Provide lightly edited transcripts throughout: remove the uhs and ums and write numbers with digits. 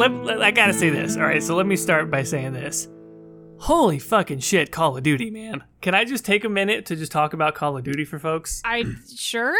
I gotta say this. All right, so let me start by saying this. Holy fucking shit, Call of Duty, man. Can I just take a minute to just talk about Call of Duty for folks? Sure.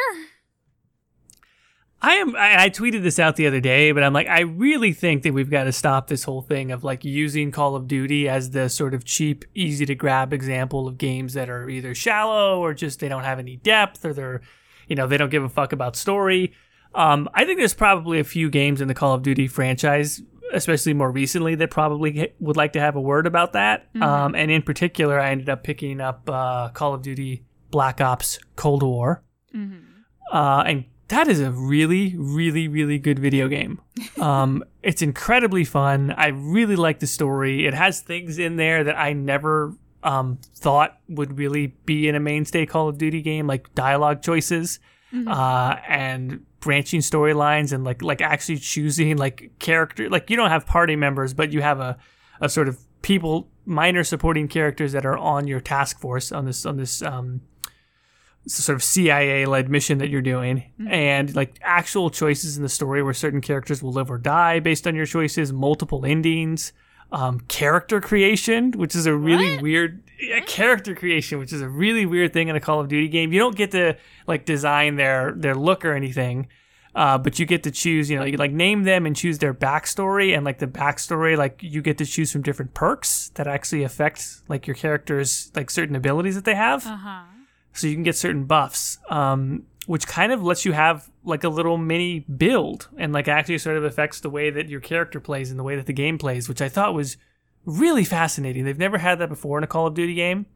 I tweeted this out the other day, but I'm like, I really think that we've got to stop this whole thing of like using Call of Duty as the sort of cheap, easy to grab example of games that are either shallow or just they don't have any depth or they're, they don't give a fuck about story. I think there's probably a few games in the Call of Duty franchise, especially more recently, that probably would like to have a word about that. Mm-hmm. And in particular, I ended up picking up Call of Duty Black Ops Cold War. Mm-hmm. And that is a really, really, really good video game. It's incredibly fun. I really like the story. It has things in there that I never thought would really be in a mainstay Call of Duty game, like dialogue choices, mm-hmm. And branching storylines, and like actually choosing like character. Like you don't have party members, but you have a sort of minor supporting characters that are on your task force on this sort of CIA-led mission that you're doing, mm-hmm. and like actual choices in the story where certain characters will live or die based on your choices, multiple endings, character creation, which is a really weird character creation, which is a really weird thing in a Call of Duty game. You don't get to like design their look or anything, but you get to choose, you like name them and choose their backstory, and like the backstory, like you get to choose from different perks that actually affect like your character's like certain abilities that they have. Uh-huh. So you can get certain buffs, which kind of lets you have like a little mini build and like actually sort of affects the way that your character plays and the way that the game plays, which I thought was really fascinating. They've never had that before in a Call of Duty game.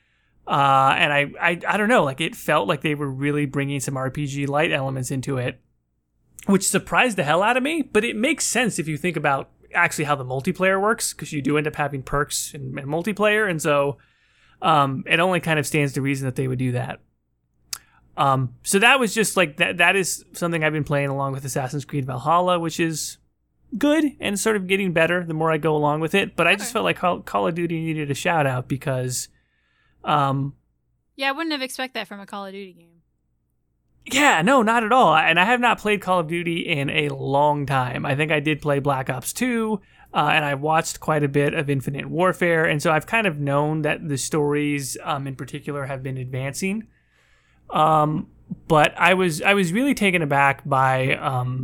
And I don't know, like it felt like they were really bringing some RPG light elements into it, which surprised the hell out of me. But it makes sense if you think about actually how the multiplayer works, because you do end up having perks in multiplayer. And so it only kind of stands to reason that they would do that. So that was just like that is something I've been playing along with Assassin's Creed Valhalla, which is good and sort of getting better the more I go along with it. But I just felt like Call of Duty needed a shout out because I wouldn't have expected that from a Call of Duty game. Yeah, no, not at all. And I have not played Call of Duty in a long time. I think I did play Black Ops 2. And I've watched quite a bit of Infinite Warfare, and so I've kind of known that the stories, in particular, have been advancing. But I was really taken aback by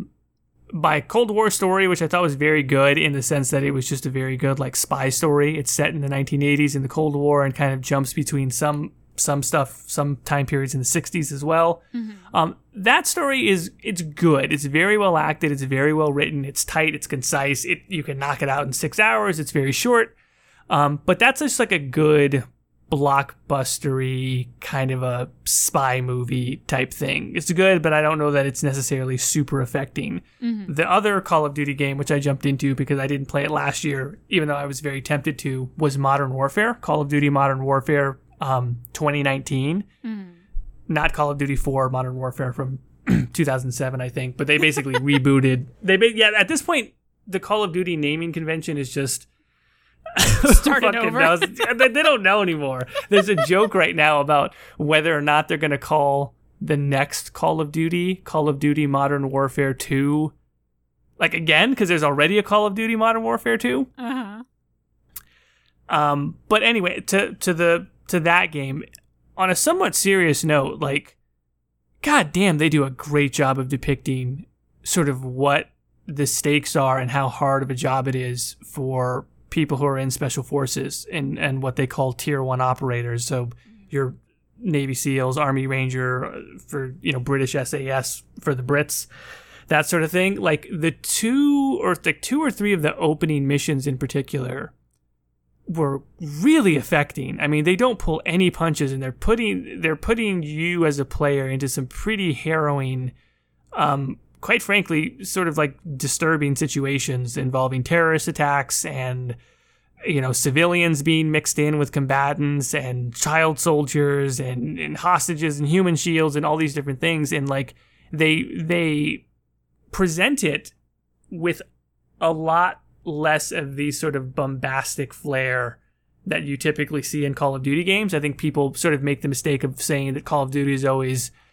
Cold War story, which I thought was very good in the sense that it was just a very good like spy story. It's set in the 1980s in the Cold War and kind of jumps between some stuff, some time periods in the 60s as well. Mm-hmm. That story it's good. It's very well acted. It's very well written. It's tight. It's concise. You can knock it out in 6 hours. It's very short. But that's just like a good blockbustery kind of a spy movie type thing. It's good, but I don't know that it's necessarily super affecting. Mm-hmm. The other Call of Duty game, which I jumped into because I didn't play it last year, even though I was very tempted to, was Modern Warfare. Call of Duty Modern Warfare 2019. Mm-hmm. Not Call of Duty 4 Modern Warfare from 2007, I think, but they basically rebooted. At this point, the Call of Duty naming convention is just started over. They don't know anymore. There's a joke right now about whether or not they're going to call the next Call of Duty Modern Warfare 2, like again, because there's already a Call of Duty Modern Warfare 2. Uh-huh. But anyway, to that game, on a somewhat serious note, like, god damn, they do a great job of depicting sort of what the stakes are and how hard of a job it is for people who are in special forces and what they call tier 1 operators. So your Navy SEALs, Army Ranger, for British SAS for the Brits, that sort of thing. Like the two or three of the opening missions in particular were really affecting. I mean, they don't pull any punches, and they're putting you as a player into some pretty harrowing, quite frankly, sort of like disturbing situations involving terrorist attacks and civilians being mixed in with combatants and child soldiers and hostages and human shields and all these different things. And like they present it with a lot less of the sort of bombastic flair that you typically see in Call of Duty games. I think people sort of make the mistake of saying that Call of Duty is always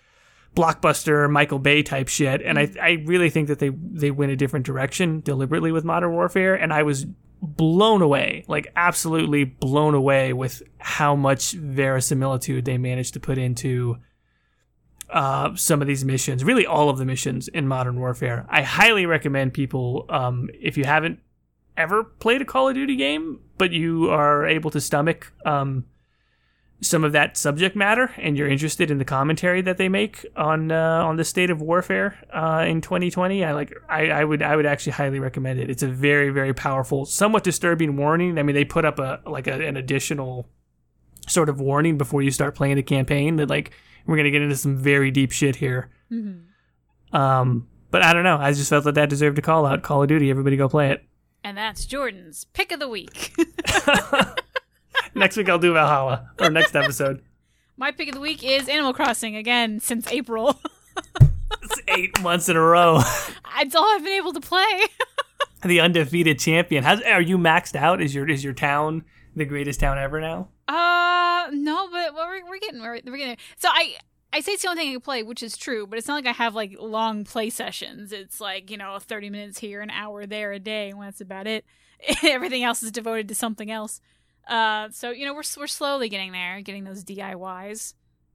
blockbuster Michael Bay type shit. And I really think that they went a different direction deliberately with Modern Warfare. And I was blown away, like absolutely blown away with how much verisimilitude they managed to put into some of these missions, really all of the missions in Modern Warfare. I highly recommend people, if you haven't ever played a Call of Duty game, but you are able to stomach some of that subject matter, and you're interested in the commentary that they make on the state of warfare in 2020, I would actually highly recommend it. It's a very, very powerful, somewhat disturbing warning. I mean, they put up an additional sort of warning before you start playing the campaign that like we're gonna get into some very deep shit here. Mm-hmm. But I don't know. I just felt that deserved a call out. Call of Duty, everybody go play it. And that's Jordan's pick of the week. Next week I'll do Valhalla, or next episode. My pick of the week is Animal Crossing, again, since April. It's 8 months in a row. It's all I've been able to play. The undefeated champion. Are you maxed out? Is your town the greatest town ever now? No, but we're getting there. So I say it's the only thing I can play, which is true, but it's not like I have like long play sessions. It's like, 30 minutes here, an hour there a day, and that's about it. Everything else is devoted to something else. So we're slowly getting there, getting those DIYs.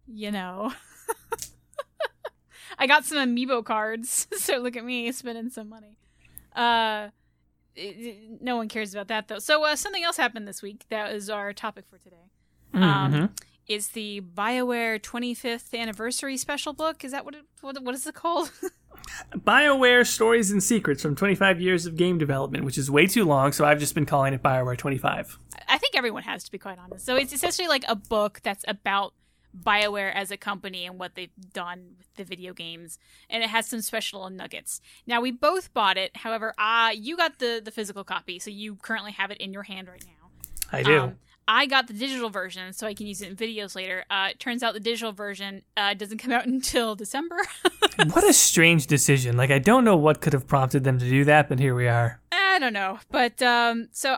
I got some amiibo cards, so look at me spending some money. No one cares about that though. So something else happened this week. That is our topic for today. Is the BioWare 25th anniversary special book? Is that what is it called? BioWare Stories and Secrets from 25 Years of Game Development, which is way too long, so I've just been calling it BioWare 25. I think everyone has, to be quite honest. So it's essentially like a book that's about BioWare as a company and what they've done with the video games, and it has some special nuggets. Now, we both bought it. However, you got the physical copy, so you currently have it in your hand right now. I do. I got the digital version, so I can use it in videos later. It turns out the digital version doesn't come out until December. What a strange decision. Like, I don't know what could have prompted them to do that, but here we are. I don't know. But, so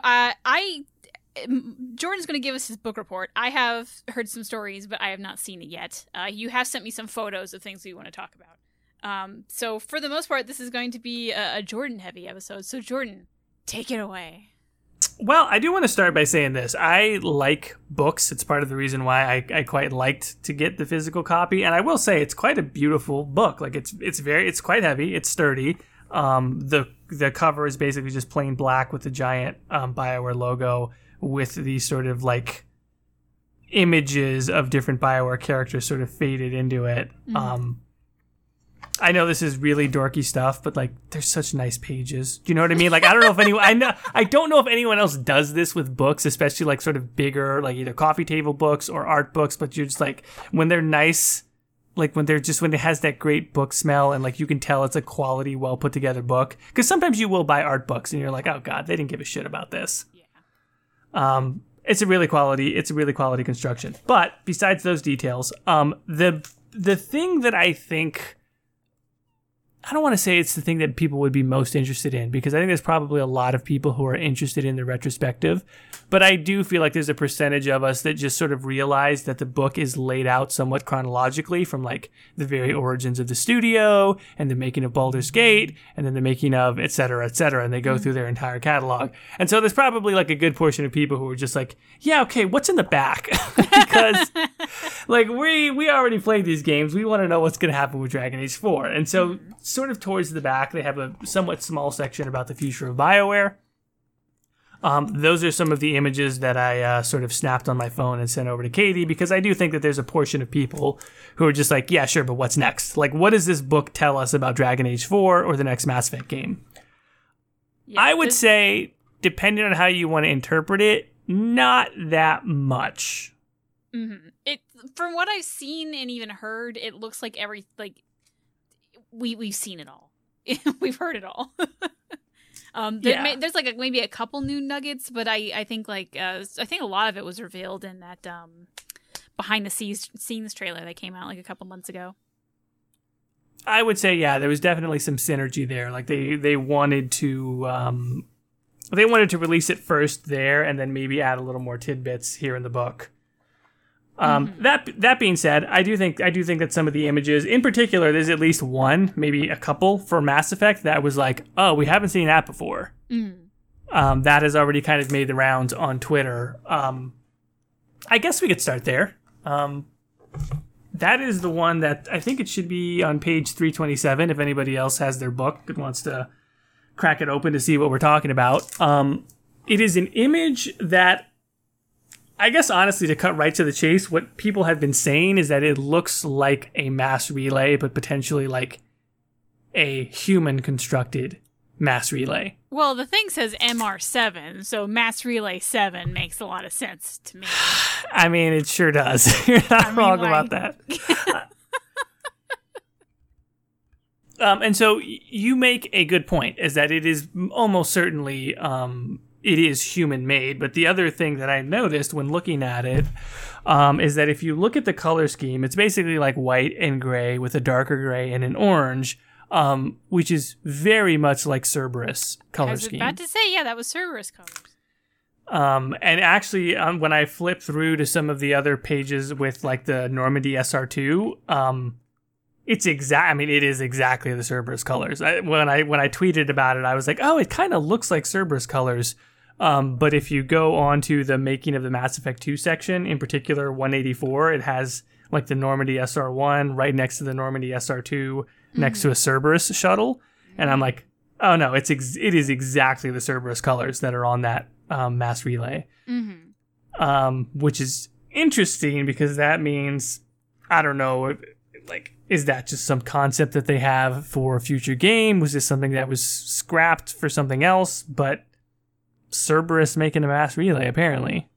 Jordan's going to give us his book report. I have heard some stories, but I have not seen it yet. You have sent me some photos of things we want to talk about. So for the most part, this is going to be a Jordan-heavy episode. So Jordan, take it away. Well, I do want to start by saying this. I like books. It's part of the reason why I quite liked to get the physical copy. And I will say it's quite a beautiful book. Like it's quite heavy. It's sturdy. The cover is basically just plain black with the giant BioWare logo with these sort of like images of different BioWare characters sort of faded into it. Mm-hmm. I know this is really dorky stuff, but like, there's such nice pages. Do you know what I mean? Like, I don't know if I don't know if anyone else does this with books, especially like sort of bigger, like either coffee table books or art books. But you're just like, when they're nice, like when it has that great book smell, and like you can tell it's a quality, well put together book. Because sometimes you will buy art books and you're like, oh god, they didn't give a shit about this. Yeah. It's a really quality construction. But besides those details, the thing that I think, I don't want to say it's the thing that people would be most interested in, because I think there's probably a lot of people who are interested in the retrospective, but I do feel like there's a percentage of us that just sort of realize that the book is laid out somewhat chronologically from like the very origins of the studio and the making of Baldur's Gate and then the making of et cetera, and they go through their entire catalog. And so there's probably like a good portion of people who are just like, yeah, okay, what's in the back? Because like we already played these games. We want to know what's going to happen with Dragon Age 4. And so sort of towards the back, they have a somewhat small section about the future of BioWare. Those are some of the images that I sort of snapped on my phone and sent over to Katie, because I do think that there's a portion of people who are just like, yeah, sure, but what's next? Like, what does this book tell us about Dragon Age 4 or the next Mass Effect game? Yeah, I would say, depending on how you want to interpret it, not that much. Mm-hmm. From what I've seen and even heard, it looks like we've seen it all. We've heard it all. There's like maybe a couple new nuggets, but I think I think a lot of it was revealed in that behind the scenes trailer that came out like a couple months ago. I would say, yeah, there was definitely some synergy there. Like they wanted to release it first there, and then maybe add a little more tidbits here in the book. That being said, I do think that some of the images, in particular, there's at least one, maybe a couple for Mass Effect that was like, oh, we haven't seen that before. That has already kind of made the rounds on Twitter. I guess we could start there. That is the one that I think it should be on page 327 if anybody else has their book and wants to crack it open to see what we're talking about. It is an image that, I guess honestly, to cut right to the chase, what people have been saying is that it looks like a mass relay, but potentially like a human constructed mass relay. Well, the thing says MR7, so Mass Relay 7 makes a lot of sense to me. I mean, it sure does. You're not wrong about that. And so you make a good point, is that it is almost certainly it is human made. But the other thing that I noticed when looking at it is that if you look at the color scheme, it's basically like white and gray with a darker gray and an orange. Which is very much like Cerberus color scheme. I was about to say, yeah, that was Cerberus colors. And actually, when I flip through to some of the other pages with like the Normandy SR2, it is exactly the Cerberus colors. When I tweeted about it, I was like, oh, it kind of looks like Cerberus colors. But if you go on to the making of the Mass Effect 2 section, in particular 184, it has like the Normandy SR1 right next to the Normandy SR2. Next to a Cerberus shuttle, and I'm like, oh no, it is exactly the Cerberus colors that are on that mass relay, which is interesting because that means, I don't know, like, is that just some concept that they have for a future game? Was this something that was scrapped for something else? But Cerberus making a mass relay, apparently.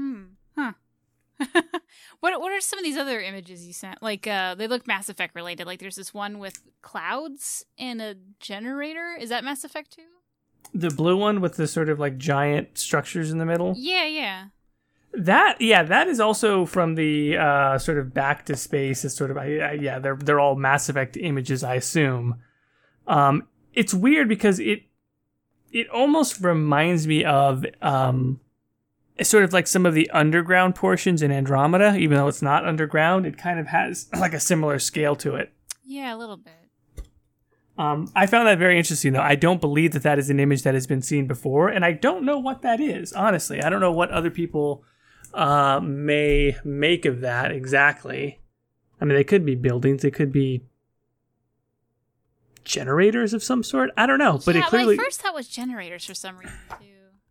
What are some of these other images you sent? Like, they look Mass Effect related. Like, there's this one with clouds and a generator. Is that Mass Effect 2? The blue one with the sort of like giant structures in the middle? Yeah. That is also from the sort of Back to Space. It's sort of, they're all Mass Effect images, I assume. It's weird because it almost reminds me of it's sort of like some of the underground portions in Andromeda, even though it's not underground. It kind of has like a similar scale to it. Yeah, a little bit. I found that very interesting, though. I don't believe that is an image that has been seen before, and I don't know what that is, honestly. I don't know what other people may make of that exactly. I mean, they could be buildings. They could be generators of some sort. I don't know, but it clearly... my first thought was generators for some reason, too.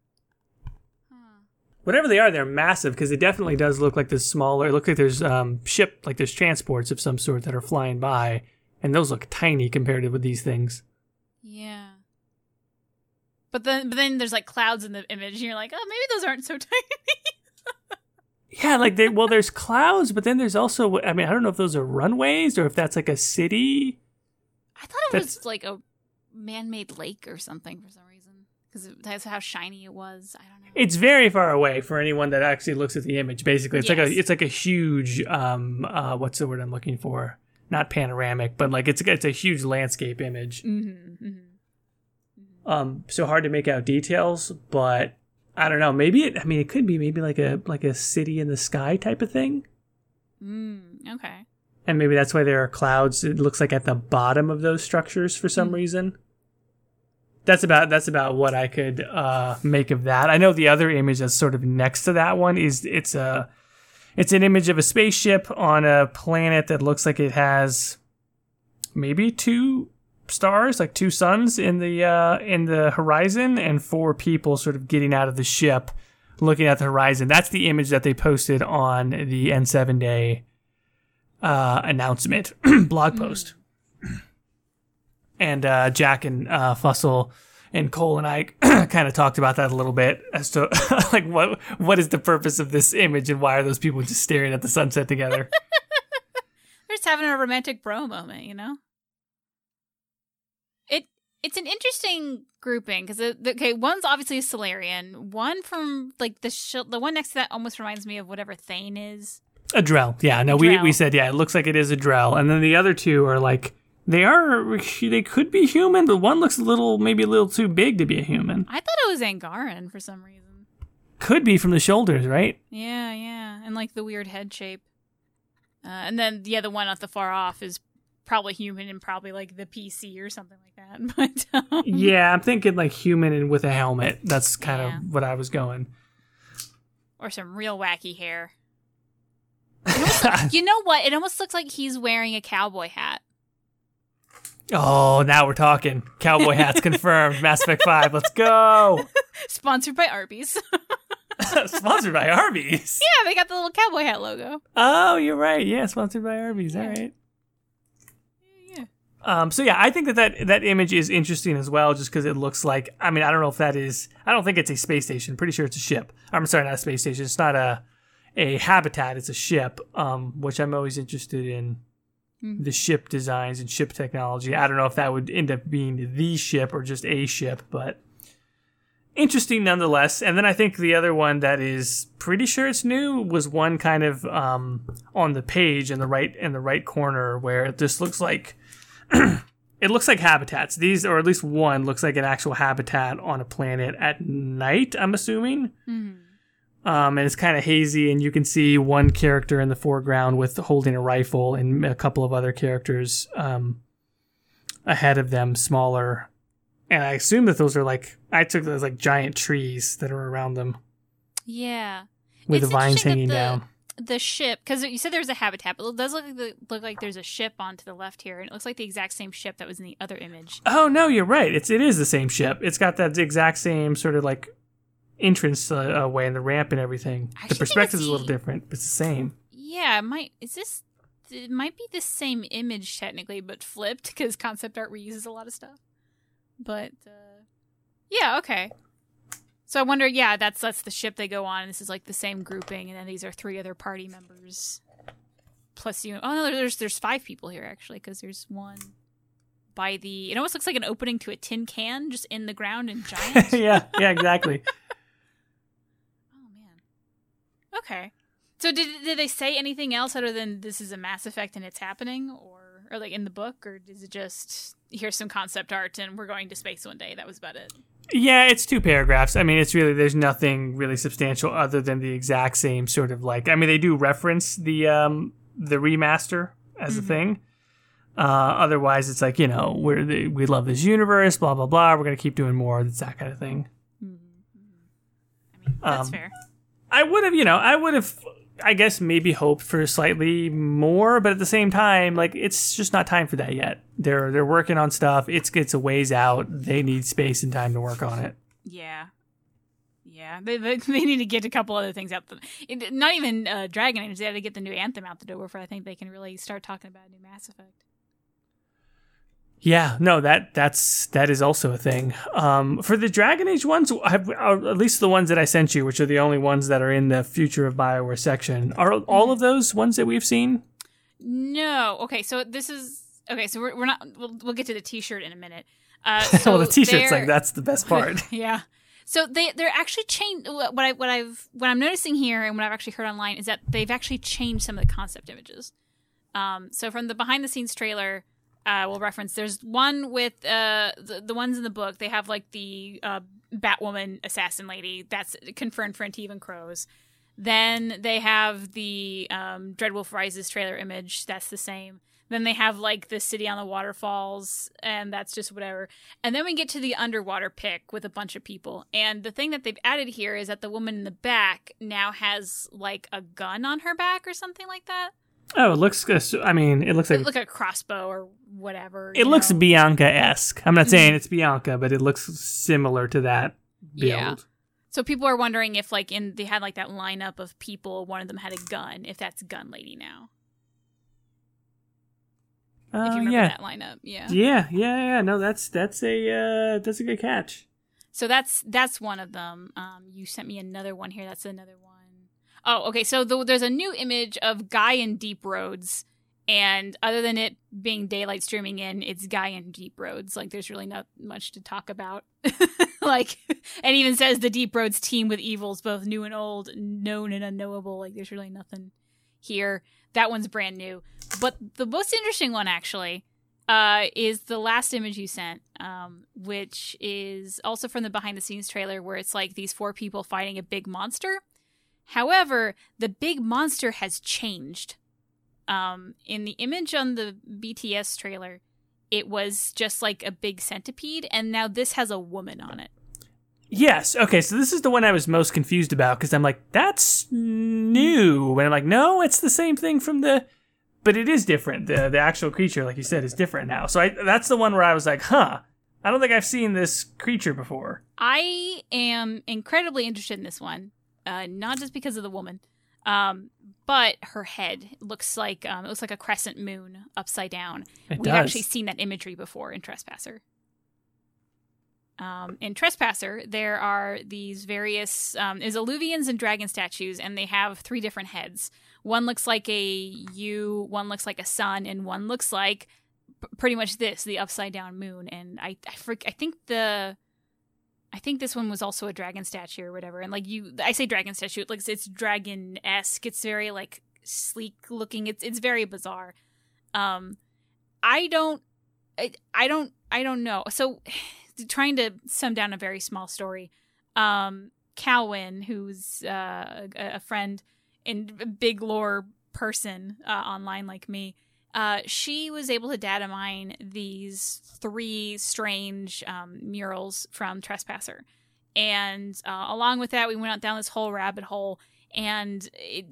Whatever they are, they're massive because it definitely does look like this smaller. It looks like there's there's transports of some sort that are flying by, and those look tiny compared with these things. Yeah. But then there's like clouds in the image, and you're like, oh, maybe those aren't so tiny. Yeah, like there's clouds, but then there's also, I mean, I don't know if those are runways or if that's like a city. I thought it was like a man-made lake or something for some reason. Because that's how shiny it was. I don't know. It's very far away for anyone that actually looks at the image. Basically, it's like a huge what's the word I'm looking for? Not panoramic, but like it's a huge landscape image. So hard to make out details, but I don't know. Maybe it could be maybe like a city in the sky type of thing. Okay. And maybe that's why there are clouds. It looks like at the bottom of those structures for some reason. That's about what I could make of that. I know the other image that's sort of next to that one is it's an image of a spaceship on a planet that looks like it has maybe 2 stars, like 2 suns in the horizon, and 4 people sort of getting out of the ship, looking at the horizon. That's the image that they posted on the N7 Day announcement blog post. And Jack and Fussell and Cole and I kind of talked about that a little bit as to like what is the purpose of this image and why are those people just staring at the sunset together? They're just having a romantic bro moment, you know? It's an interesting grouping because one's obviously a Solarian. One from like the one next to that almost reminds me of whatever Thane is. A Drell, yeah. No, we said it looks like it is a Drell, and then the other 2 are like. They could be human, but one looks maybe a little too big to be a human. I thought it was Angaran for some reason. Could be from the shoulders, right? Yeah, and like the weird head shape. And then the one at the far off is probably human and probably like the PC or something like that. But yeah, I'm thinking like human and with a helmet. That's kind of what I was going. Or some real wacky hair. You know what? It almost looks like he's wearing a cowboy hat. Oh, now we're talking. Cowboy hats confirmed. Mass Effect 5. Let's go. Sponsored by Arby's. Sponsored by Arby's? Yeah, they got the little cowboy hat logo. Oh, you're right. Yeah, sponsored by Arby's. Yeah. All right. Yeah. So yeah, I think that image is interesting as well, just because it looks like, I mean, I don't know if that is, I don't think it's a space station. Pretty sure it's a ship. I'm sorry, not a space station. It's not a habitat. It's a ship, which I'm always interested in. The ship designs and ship technology. I don't know if that would end up being the ship or just a ship, but interesting nonetheless. And then I think the other one that is pretty sure it's new was one kind of on the page in the right corner where it just looks like it looks like habitats. These, or at least one, looks like an actual habitat on a planet at night, I'm assuming. Mm-hmm. And it's kind of hazy, and you can see one character in the foreground with holding a rifle, and a couple of other characters ahead of them, smaller. And I assume that those are I took those like giant trees that are around them. Yeah. With the vines hanging down. The ship, because you said there's a habitat, but it does look like there's a ship on to the left here, and it looks like the exact same ship that was in the other image. Oh, no, you're right. It is the same ship. It's got that exact same sort of like entrance way and the ramp and everything. The perspective is a little different, but it's the same. Yeah, it might be the same image technically, but flipped, because concept art reuses a lot of stuff. But yeah, okay. So I wonder, yeah, that's the ship they go on, and this is like the same grouping, and then these are 3 other party members plus you. Oh no, there's 5 people here actually, because there's one by the. It almost looks like an opening to a tin can just in the ground and giant. yeah, exactly. Okay. So did they say anything else other than this is a Mass Effect and it's happening, or like in the book, or is it just here's some concept art and we're going to space one day? That was about it. Yeah, it's 2 paragraphs. I mean, it's really, there's nothing really substantial other than the exact same sort of like, I mean, they do reference the remaster as a thing. Otherwise, it's like, we love this universe, blah, blah, blah. We're going to keep doing more. It's that kind of thing. I mean, that's fair. I would have, I guess, maybe hoped for slightly more, but at the same time, like, it's just not time for that yet. They're working on stuff. It's a ways out. They need space and time to work on it. Yeah. They need to get a couple other things out. Not even Dragon Age. They had to get the new Anthem out the door before I think they can really start talking about a new Mass Effect. Yeah, no, that is also a thing. For the Dragon Age ones, at least the ones that I sent you, which are the only ones that are in the Future of BioWare section, are all of those ones that we've seen? No. Okay, so this is okay. So we're not. We'll get to the T-shirt in a minute. Well, the T-shirt's like that's the best part. Yeah. So they're actually changed. What I'm noticing here, and what I've actually heard online, is that they've actually changed some of the concept images. So from the behind the scenes trailer. We'll reference. There's one with the ones in the book. They have like the Batwoman assassin lady. That's confirmed for Antiva and Crows. Then they have the Dreadwolf Rises trailer image. That's the same. Then they have like the city on the waterfalls, and that's just whatever. And then we get to the underwater pic with a bunch of people. And the thing that they've added here is that the woman in the back now has like a gun on her back or something like that. Oh, it looks. I mean, it looks like a crossbow or whatever. It looks Bianca-esque. I'm not saying it's Bianca, but it looks similar to that build. Yeah. So people are wondering if, like, they had like that lineup of people, one of them had a gun. If that's Gun Lady now. If you remember that lineup, yeah. Yeah. No, that's a good catch. So that's one of them. You sent me another one here. That's another one. Oh, okay. So there's a new image of Guy in Deep Roads, and other than it being daylight streaming in, it's Guy in Deep Roads. Like, there's really not much to talk about. Like, and even says the Deep Roads team with evils, both new and old, known and unknowable. Like, there's really nothing here. That one's brand new. But the most interesting one, actually, is the last image you sent, which is also from the behind the scenes trailer where it's like these 4 people fighting a big monster. However, the big monster has changed. In the image on the BTS trailer, it was just like a big centipede, and now this has a woman on it. Yes. Okay, so this is the one I was most confused about, because I'm like, that's new. And I'm like, no, it's the same thing from the... But it is different. The actual creature, like you said, is different now. So that's the one where I was like, I don't think I've seen this creature before. I am incredibly interested in this one, not just because of the woman, but her head looks like a crescent moon upside down. We've actually seen that imagery before in Trespasser. In Trespasser, there are these various there's Illuvians and dragon statues, and they have 3 different heads. One looks like a U, one looks like a sun, and one looks like pretty much the upside down moon. And I think this one was also a dragon statue or whatever. And like I say dragon statue, it looks, it's dragon-esque. It's very like sleek looking. It's very bizarre. I don't know. So trying to sum down a very small story, Calwyn, who's a friend and big lore person online like me, she was able to data mine these 3 strange murals from Trespasser. And along with that, we went down this whole rabbit hole, and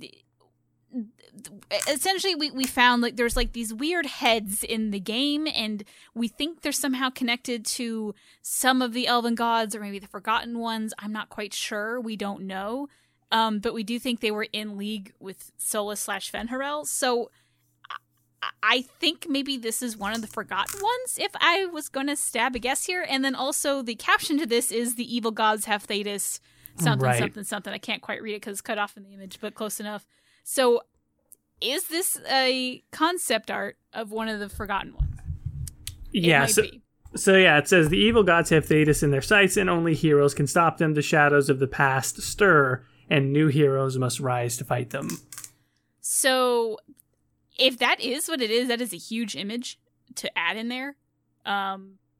essentially we found like there's like these weird heads in the game, and we think they're somehow connected to some of the elven gods or maybe the Forgotten Ones. I'm not quite sure. We don't know. But we do think they were in league with Solus/Fen'Harel. So I think maybe this is one of the Forgotten Ones, if I was going to stab a guess here. And then also the caption to this is "The evil gods have Thetis, something, right. something, something." I can't quite read it because it's cut off in the image, but close enough. So is this a concept art of one of the Forgotten Ones? Yeah, so yeah, it says the evil gods have Thetis in their sights, and only heroes can stop them. The shadows of the past stir, and new heroes must rise to fight them. So if that is what it is, that is a huge image to add in there. I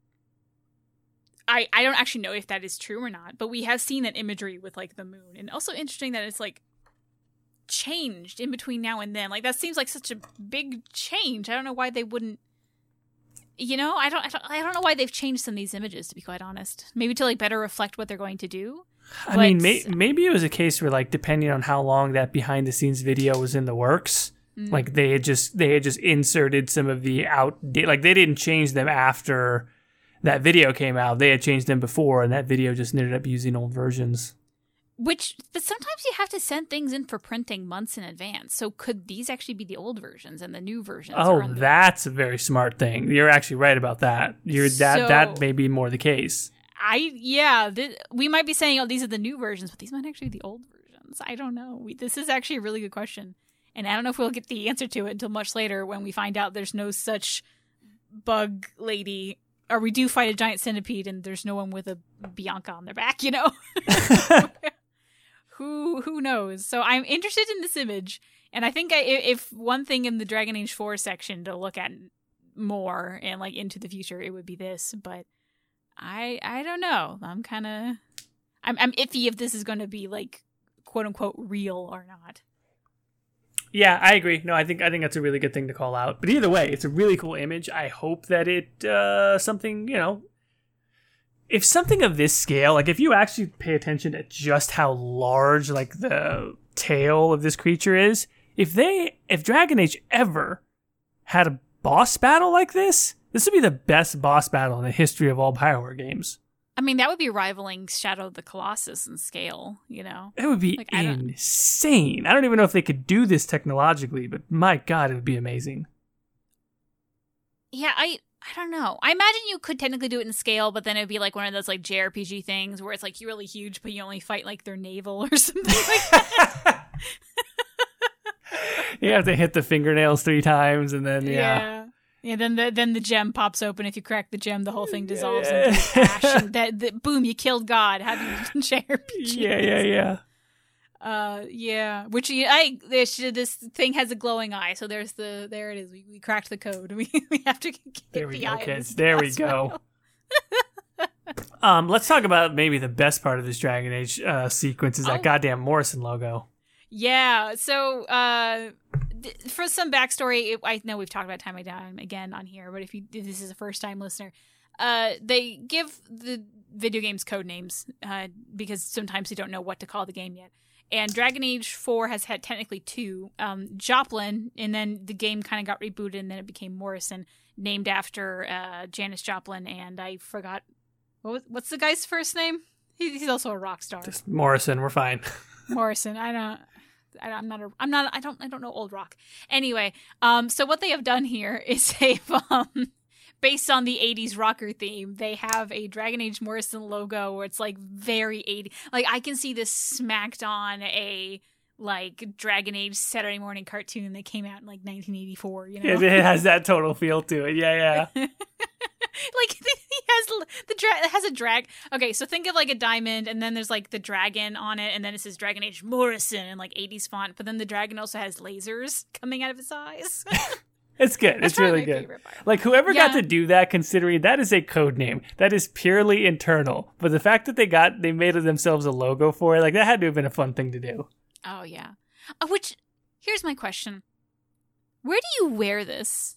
don't actually know if that is true or not, but we have seen that imagery with like the moon, and also interesting that it's like changed in between now and then. Like that seems like such a big change. I don't know why they wouldn't. You know, I don't know why they've changed some of these images, to be quite honest. Maybe to like better reflect what they're going to do. I mean, maybe it was a case where like depending on how long that behind the scenes video was in the works, like they had just inserted some of the like they didn't change them after that video came out. They had changed them before, and that video just ended up using old versions. But sometimes you have to send things in for printing months in advance. So could these actually be the old versions and the new versions? Oh, that's a very smart thing. You're actually right about that. That may be more the case. We might be saying, oh, these are the new versions, but these might actually be the old versions. I don't know. This is actually a really good question. And I don't know if we'll get the answer to it until much later when we find out there's no such bug lady, or we do fight a giant centipede and there's no one with a Bianca on their back, you know? Who knows? So I'm interested in this image, and I think if one thing in the Dragon Age 4 section to look at more and like into the future, it would be this. But I don't know. I'm iffy if this is going to be like quote unquote real or not. Yeah, I agree. No, I think that's a really good thing to call out. But either way, it's a really cool image. I hope that it something, you know. If something of this scale, like if you actually pay attention to just how large like the tail of this creature is, if Dragon Age ever had a boss battle like this would be the best boss battle in the history of all BioWare games. I mean, that would be rivaling Shadow of the Colossus in scale, you know? It would be like, insane. I don't even know if they could do this technologically, but my God, it would be amazing. Yeah, I don't know. I imagine you could technically do it in scale, but then it would be like one of those like JRPG things where it's like you're really huge, but you only fight like their navel or something like that. You have to hit the fingernails 3 times, and then yeah. Then the gem pops open. If you crack the gem, the whole thing dissolves into ash. And boom, you killed God. Happy JRPG. Yeah. Yeah. Which this thing has a glowing eye, so there it is. We cracked the code. We have to get there we the go, eye. kids. There we go. Let's talk about maybe the best part of this Dragon Age sequence is that goddamn Morrison logo. Yeah. So, for some backstory, I know we've talked about time and time again on here, but if this is a first time listener, they give the video games code names because sometimes you don't know what to call the game yet. And Dragon Age 4 has had technically 2, Joplin, and then the game kind of got rebooted, and then it became Morrison, named after Janis Joplin, and I forgot what's the guy's first name? He's also a rock star. Just Morrison, we're fine. Morrison, I don't know old rock. Anyway, so what they have done here is they've based on the 80s rocker theme, they have a Dragon Age Morrison logo where it's like very 80s. Like I can see this smacked on a like Dragon Age Saturday morning cartoon that came out in like 1984, you know? Yeah, it has that total feel to it. Yeah. Like it has a drag. Okay, so think of like a diamond, and then there's like the dragon on it, and then it says Dragon Age Morrison in like 80s font, but then the dragon also has lasers coming out of its eyes. It's good. It's really good. Like whoever got to do that, considering that is a code name, that is purely internal. But the fact that they made themselves a logo for it, like that had to have been a fun thing to do. Oh yeah. Which here's my question: where do you wear this?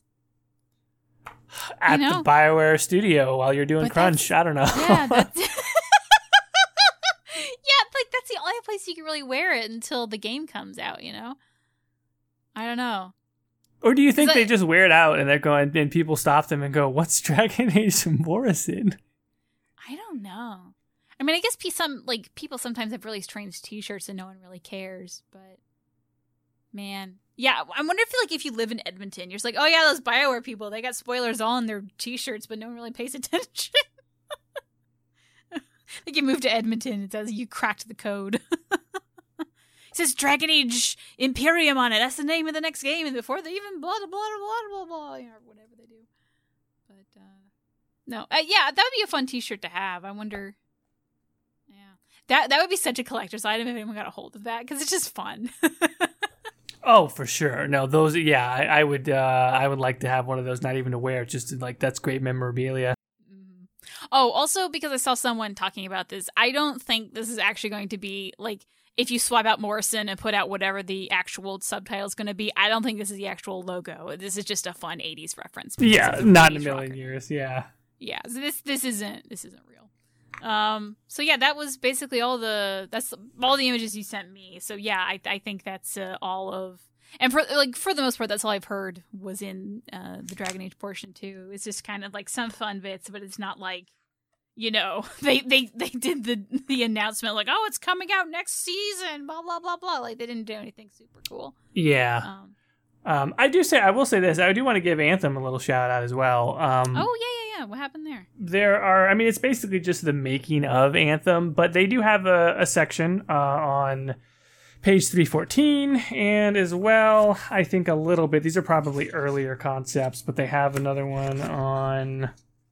At the BioWare studio while you're doing Crunch. I don't know. Yeah, that's yeah, like that's the only place you can really wear it until the game comes out. You know. I don't know. Or do you think they just wear it out and they're going, and people stop them and go, "What's Dragon Age Morrison?" I don't know. I mean, I guess people sometimes have really strange T-shirts and no one really cares. But man, yeah, I wonder if you live in Edmonton, you're just like, oh yeah, those BioWare people, they got spoilers all on their T-shirts, but no one really pays attention. Like you move to Edmonton, it says you cracked the code. It says Dragon Age Imperium on it. That's the name of the next game, and before they even blah blah blah blah blah blah, you know, whatever they do. But no, yeah, that would be a fun T-shirt to have. I wonder. Yeah, that would be such a collector's item if anyone got a hold of that, because it's just fun. Oh, for sure. No, those. Yeah, I would like to have one of those. Not even to wear, just to, like, that's great memorabilia. Oh, also because I saw someone talking about this, I don't think this is actually going to be like. If you swap out Morrison and put out whatever the actual subtitle is going to be, I don't think this is the actual logo. This is just a fun 80s reference. Yeah, not in a million years. Yeah. Yeah, so this isn't real. So yeah, that was basically all the images you sent me. So yeah, I think that's all of, and for the most part, that's all I've heard was in the Dragon Age portion too. It's just kind of like some fun bits, but it's not like, you know, they did the announcement like, oh, it's coming out next season, blah blah blah blah. Like they didn't do anything super cool. Yeah. I will say this. I do want to give Anthem a little shout out as well. Oh yeah. What happened there? It's basically just the making of Anthem, but they do have a section on page 314, and as well, I think a little bit. These are probably earlier concepts, but they have another one on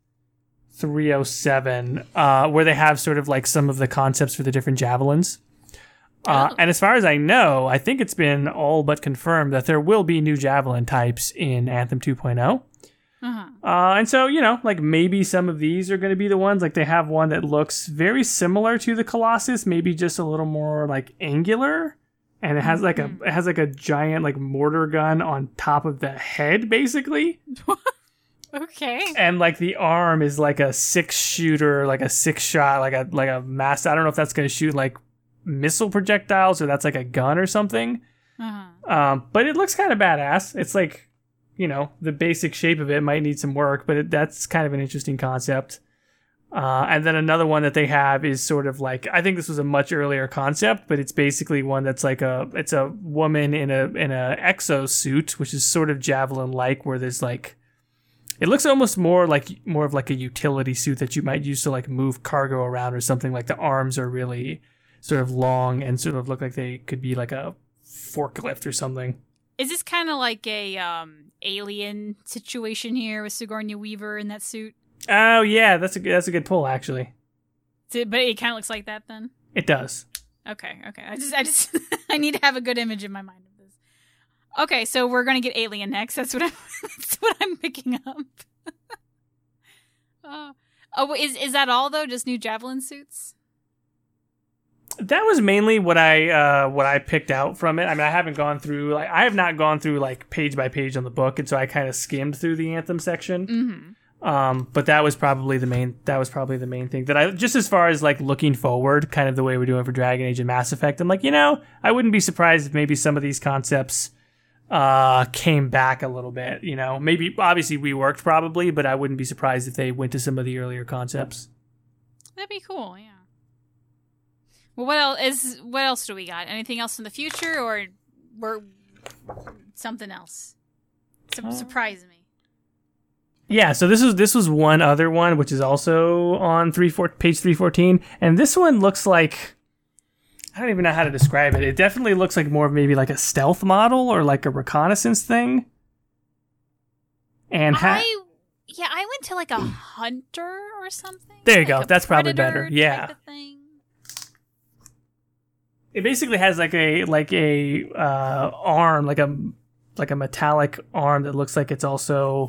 307, where they have sort of like some of the concepts for the different javelins. And as far as I know, I think it's been all but confirmed that there will be new javelin types in Anthem 2.0. And so, you know, like maybe some of these are going to be the ones. Like they have one that looks very similar to the Colossus, maybe just a little more like angular, and it has like a giant like mortar gun on top of the head, basically. Okay. And like the arm is like a 6-shooter, like a 6-shot, like a mass. I don't know if that's going to shoot like missile projectiles or that's like a gun or something. But it looks kind of badass. It's like, you know, the basic shape of it might need some work, but that's kind of an interesting concept. And then another one that they have is sort of like, I think this was a much earlier concept, but it's basically one that's like it's a woman in a exosuit, which is sort of javelin like, where there's like, it looks almost more of like a utility suit that you might use to like move cargo around or something. Like the arms are really sort of long and sort of look like they could be like a forklift or something. Is this kind of like a Alien situation here with Sigourney Weaver in that suit? Oh yeah, that's a good pull actually. But it kind of looks like that then? It does. Okay. I just I need to have a good image in my mind of this. Okay, so we're gonna get Alien next. That's what I'm picking up. Is that all though? Just new Javelin suits? That was mainly what I picked out from it. I mean, I have not gone through like page by page on the book, and so I kind of skimmed through the Anthem section. Mm-hmm. But that was probably the main thing that I, just as far as like looking forward, kind of the way we're doing for Dragon Age and Mass Effect. I'm like, I wouldn't be surprised if maybe some of these concepts came back a little bit. Maybe obviously reworked probably, but I wouldn't be surprised if they went to some of the earlier concepts. That'd be cool, yeah. Well, what else do we got? Anything else in the future, or something else? Surprise me. Yeah, so this was one other one, which is also on page 314, and this one looks like, I don't even know how to describe it. It definitely looks like more of maybe like a stealth model or like a reconnaissance thing. And I went to like a hunter or something. There you go. That's probably better. Yeah. Type of thing. It basically has like a arm, like a metallic arm that looks like it's also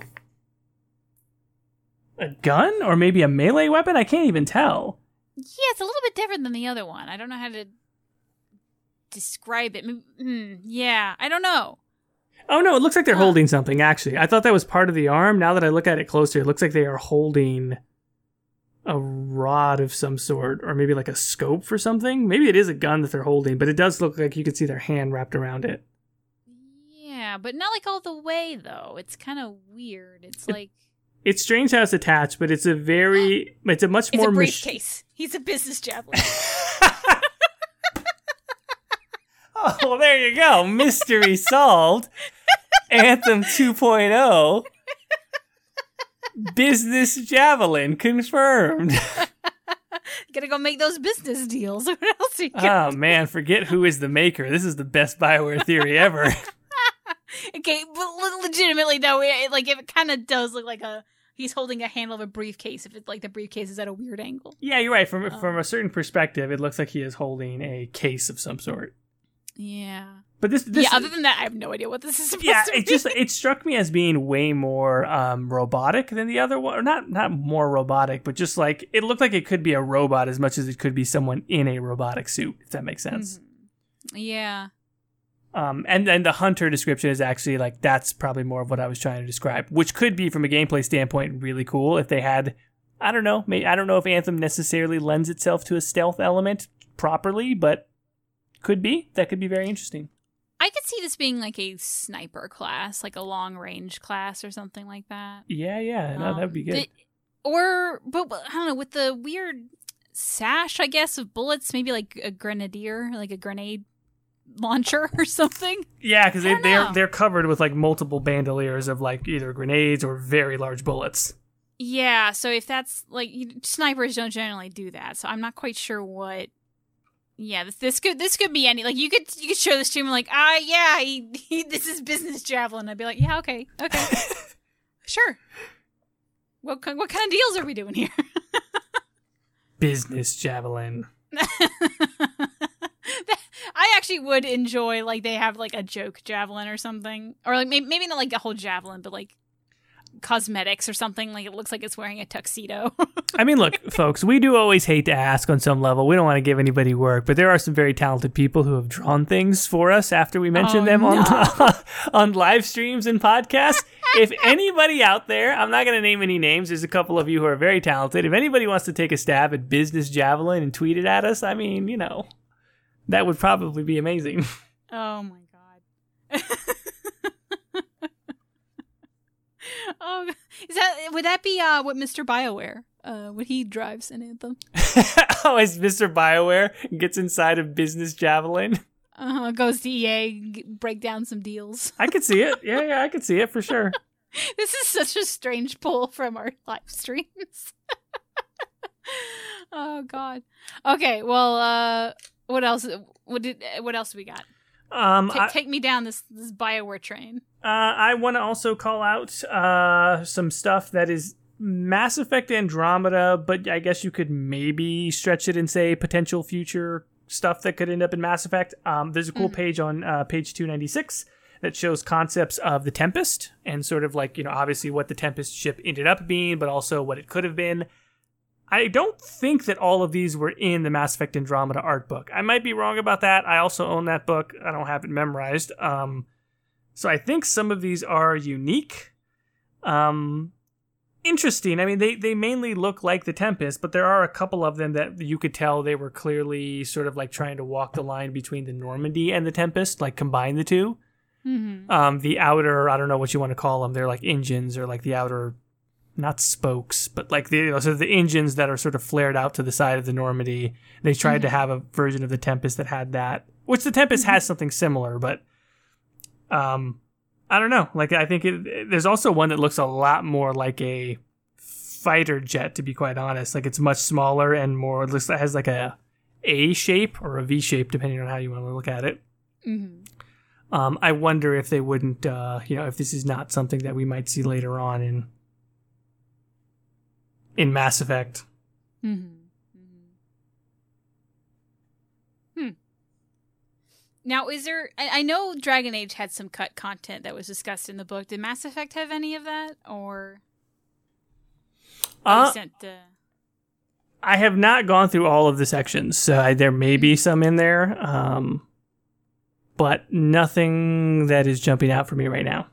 a gun or maybe a melee weapon. I can't even tell. Yeah, it's a little bit different than the other one. I don't know how to describe it. Yeah, I don't know. Oh no, it looks like they're holding something. Actually, I thought that was part of the arm. Now that I look at it closer, it looks like they are holding a rod of some sort, or maybe like a scope for something. Maybe it is a gun that they're holding, but it does look like you can see their hand wrapped around it. Yeah, but not like all the way though. It's kind of weird. It's strange how it's attached, but it's a much more... It's a briefcase. He's a business javelin. Oh, there you go. Mystery solved. Anthem 2.0. Business javelin confirmed. Gotta go make those business deals. What else you got? Oh man, forget who is the maker. This is the best BioWare theory ever. Okay, but legitimately though, it kind of does look like he's holding a handle of a briefcase. If it's like the briefcase is at a weird angle. Yeah, you're right. From a certain perspective, it looks like he is holding a case of some sort. Yeah. But this other than that, I have no idea what this is supposed to be. It struck me as being way more robotic than the other one. Or not more robotic, but just like it looked like it could be a robot as much as it could be someone in a robotic suit, if that makes sense. Mm-hmm. Yeah. And then the hunter description is actually like, that's probably more of what I was trying to describe, which could be from a gameplay standpoint really cool if they had, I don't know if Anthem necessarily lends itself to a stealth element properly, but that could be very interesting. I could see this being like a sniper class, like a long range class or something like that. Yeah, no, that would be good. But I don't know, with the weird sash, I guess, of bullets, maybe like a grenadier, like a grenade launcher or something. Yeah, because they're covered with like multiple bandoliers of like either grenades or very large bullets. Yeah, so if that's like snipers don't generally do that, so I'm not quite sure what. Yeah, this could be any, like you could show this to him like this is business javelin. I'd be like, yeah, okay, sure. What kind of deals are we doing here? Business javelin. I actually would enjoy like they have like a joke javelin or something, or like maybe not like a whole javelin, but like cosmetics or something. Like it looks like it's wearing a tuxedo. I mean, look, folks, we do always hate to ask on some level. We don't want to give anybody work, but there are some very talented people who have drawn things for us after we mention them on live streams and podcasts. If anybody out there, I'm not going to name any names. There's a couple of you who are very talented. If anybody wants to take a stab at Business Javelin and tweet it at us, I mean, that would probably be amazing. Oh my god. Oh, would that be what Mr. BioWare? What he drives in Anthem? Oh, as Mr. BioWare gets inside of Business Javelin. Goes to EA, break down some deals. I could see it. Yeah, I could see it for sure. This is such a strange pull from our live streams. Oh god. Okay, well, what else? What else we got? Take me down this BioWare train. I want to also call out some stuff that is Mass Effect Andromeda, but I guess you could maybe stretch it and say potential future stuff that could end up in Mass Effect. There's a cool page on page 296 that shows concepts of the Tempest and sort of like, obviously what the Tempest ship ended up being, but also what it could have been. I don't think that all of these were in the Mass Effect Andromeda art book. I might be wrong about that. I also own that book. I don't have it memorized. So I think some of these are unique. Interesting. I mean, they mainly look like the Tempest, but there are a couple of them that you could tell they were clearly sort of like trying to walk the line between the Normandy and the Tempest, like combine the two. Mm-hmm. The outer, I don't know what you want to call them. They're like engines or like the outer, not spokes, but like so the engines that are sort of flared out to the side of the Normandy. They tried to have a version of the Tempest that had that, which the Tempest has something similar, but I don't know. Like, I think there's also one that looks a lot more like a fighter jet, to be quite honest. Like, it's much smaller and more, it looks like it has like a A shape or a V shape, depending on how you want to look at it. Mm-hmm. I wonder if they wouldn't, if this is not something that we might see later on in Mass Effect. Mm-hmm. Now, I know Dragon Age had some cut content that was discussed in the book. Did Mass Effect have any of that? Or? I have not gone through all of the sections, so there may be some in there, but nothing that is jumping out for me right now.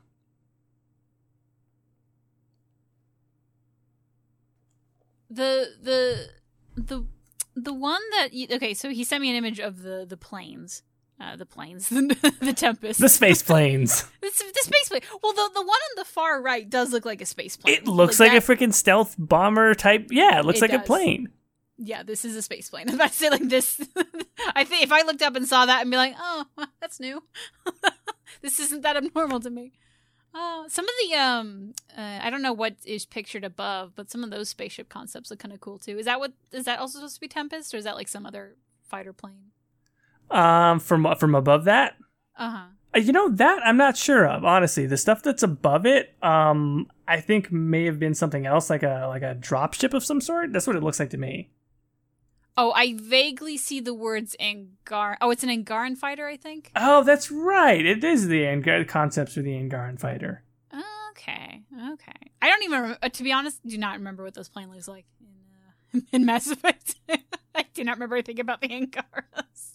The one that so he sent me an image of the planes. The Tempest. The space planes. the space plane. Well, the one on the far right does look like a space plane. It looks like a freaking stealth bomber type. Yeah, it looks like a plane. Yeah, this is a space plane. I was about to say like this. I think if I looked up and saw that and be like, oh, that's new. This isn't that abnormal to me. Some of the I don't know what is pictured above, but some of those spaceship concepts look kind of cool too. Is that also supposed to be Tempest, or is that like some other fighter plane? From above that? Uh-huh. That I'm not sure of, honestly. The stuff that's above it, I think may have been something else, like a drop ship of some sort. That's what it looks like to me. Oh, I vaguely see the words Angar. Oh, it's an Angaran fighter, I think. Oh, that's right. It is the concepts for the Angaran fighter. Okay. I don't even, to be honest, do not remember what those planes look like in Mass Effect. I do not remember anything about the Angarans.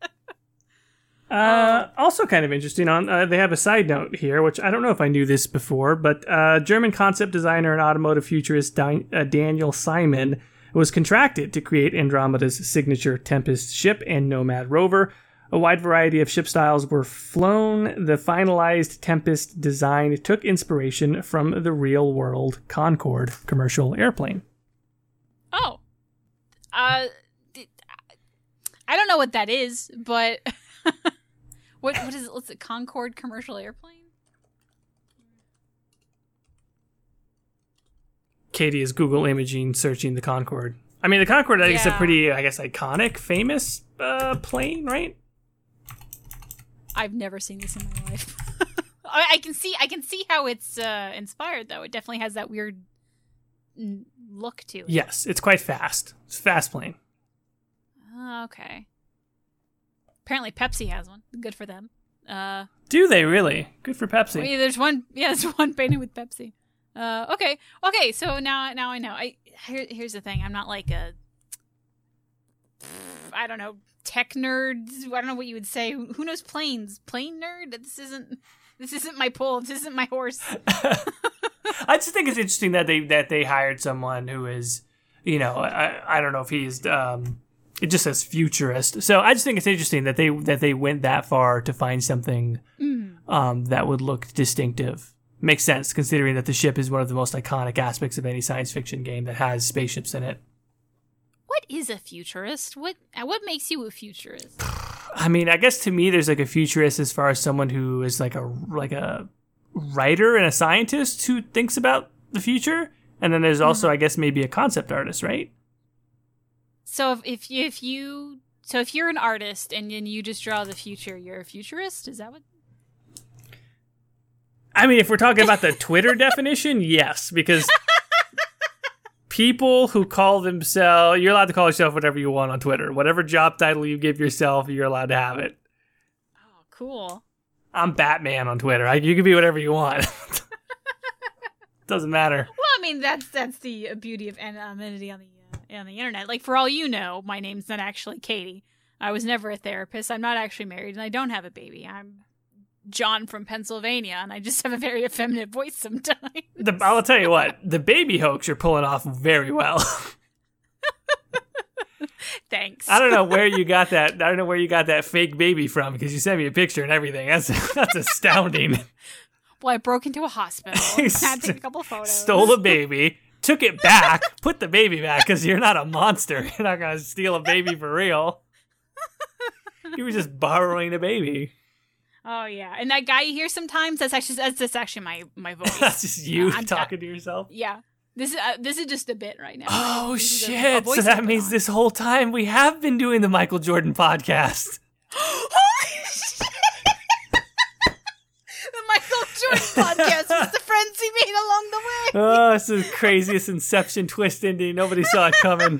Also kind of interesting they have a side note here, which I don't know if I knew this before, but German concept designer and automotive futurist Daniel Simon was contracted to create Andromeda's signature Tempest ship and Nomad rover. A wide variety of ship styles were flown. The finalized Tempest design took inspiration from the real-world Concorde commercial airplane. Oh. I don't know what that is, but... What is it? What's it? Concorde commercial airplane? Katie is Google imaging, searching the Concorde. I mean, the Concorde, I think, is a pretty, iconic, famous plane, right? I've never seen this in my life. I can see how it's inspired, though. It definitely has that weird look to it. Yes, it's quite fast. It's a fast plane. Okay. Apparently Pepsi has one. Good for them. Do they really? Good for Pepsi. Well, there's one painted with Pepsi. Okay. So now I know. Here's the thing. I'm not like a, I don't know, tech nerd. I don't know what you would say. Who knows planes? Plane nerd? This isn't my pull. This isn't my horse. I just think it's interesting that they hired someone who is, I don't know if he's. It just says futurist. So I just think it's interesting that they went that far to find something that would look distinctive. Makes sense, considering that the ship is one of the most iconic aspects of any science fiction game that has spaceships in it. What is a futurist? What makes you a futurist? I mean, I guess to me, there's like a futurist as far as someone who is like a writer and a scientist who thinks about the future, and then there's also, I guess, maybe a concept artist, right? So if you're an artist and then you just draw the future, you're a futurist? Is that what? I mean, if we're talking about the Twitter definition, yes, because people who call themselves, you're allowed to call yourself whatever you want on Twitter. Whatever job title you give yourself, you're allowed to have it. Oh, cool. I'm Batman on Twitter. You can be whatever you want. Doesn't matter. Well, I mean, that's the beauty of anonymity on the internet. Like, for all you know, my name's not actually Katie. I was never a therapist. I'm not actually married, and I don't have a baby. I'm John from Pennsylvania, and I just have a very effeminate voice sometimes. I'll tell you what, the baby hoax you're pulling off very well. Thanks. I don't know where you got that. I don't know where you got that fake baby from, because you sent me a picture and everything. That's astounding. Well, I broke into a hospital. Had to take a couple photos. Stole a baby, took it back, put the baby back, because you're not a monster. You're not gonna steal a baby for real. You were just borrowing a baby. Oh yeah, and that guy you hear sometimes, that's actually my voice. That's just you talking to yourself. Yeah, this is just a bit right now. Oh shit! So that means this whole time we have been doing the Michael Jordan podcast. Holy shit! The Michael Jordan podcast was the friends he made along the way. Oh, this is the craziest Inception twist ending. Nobody saw it coming.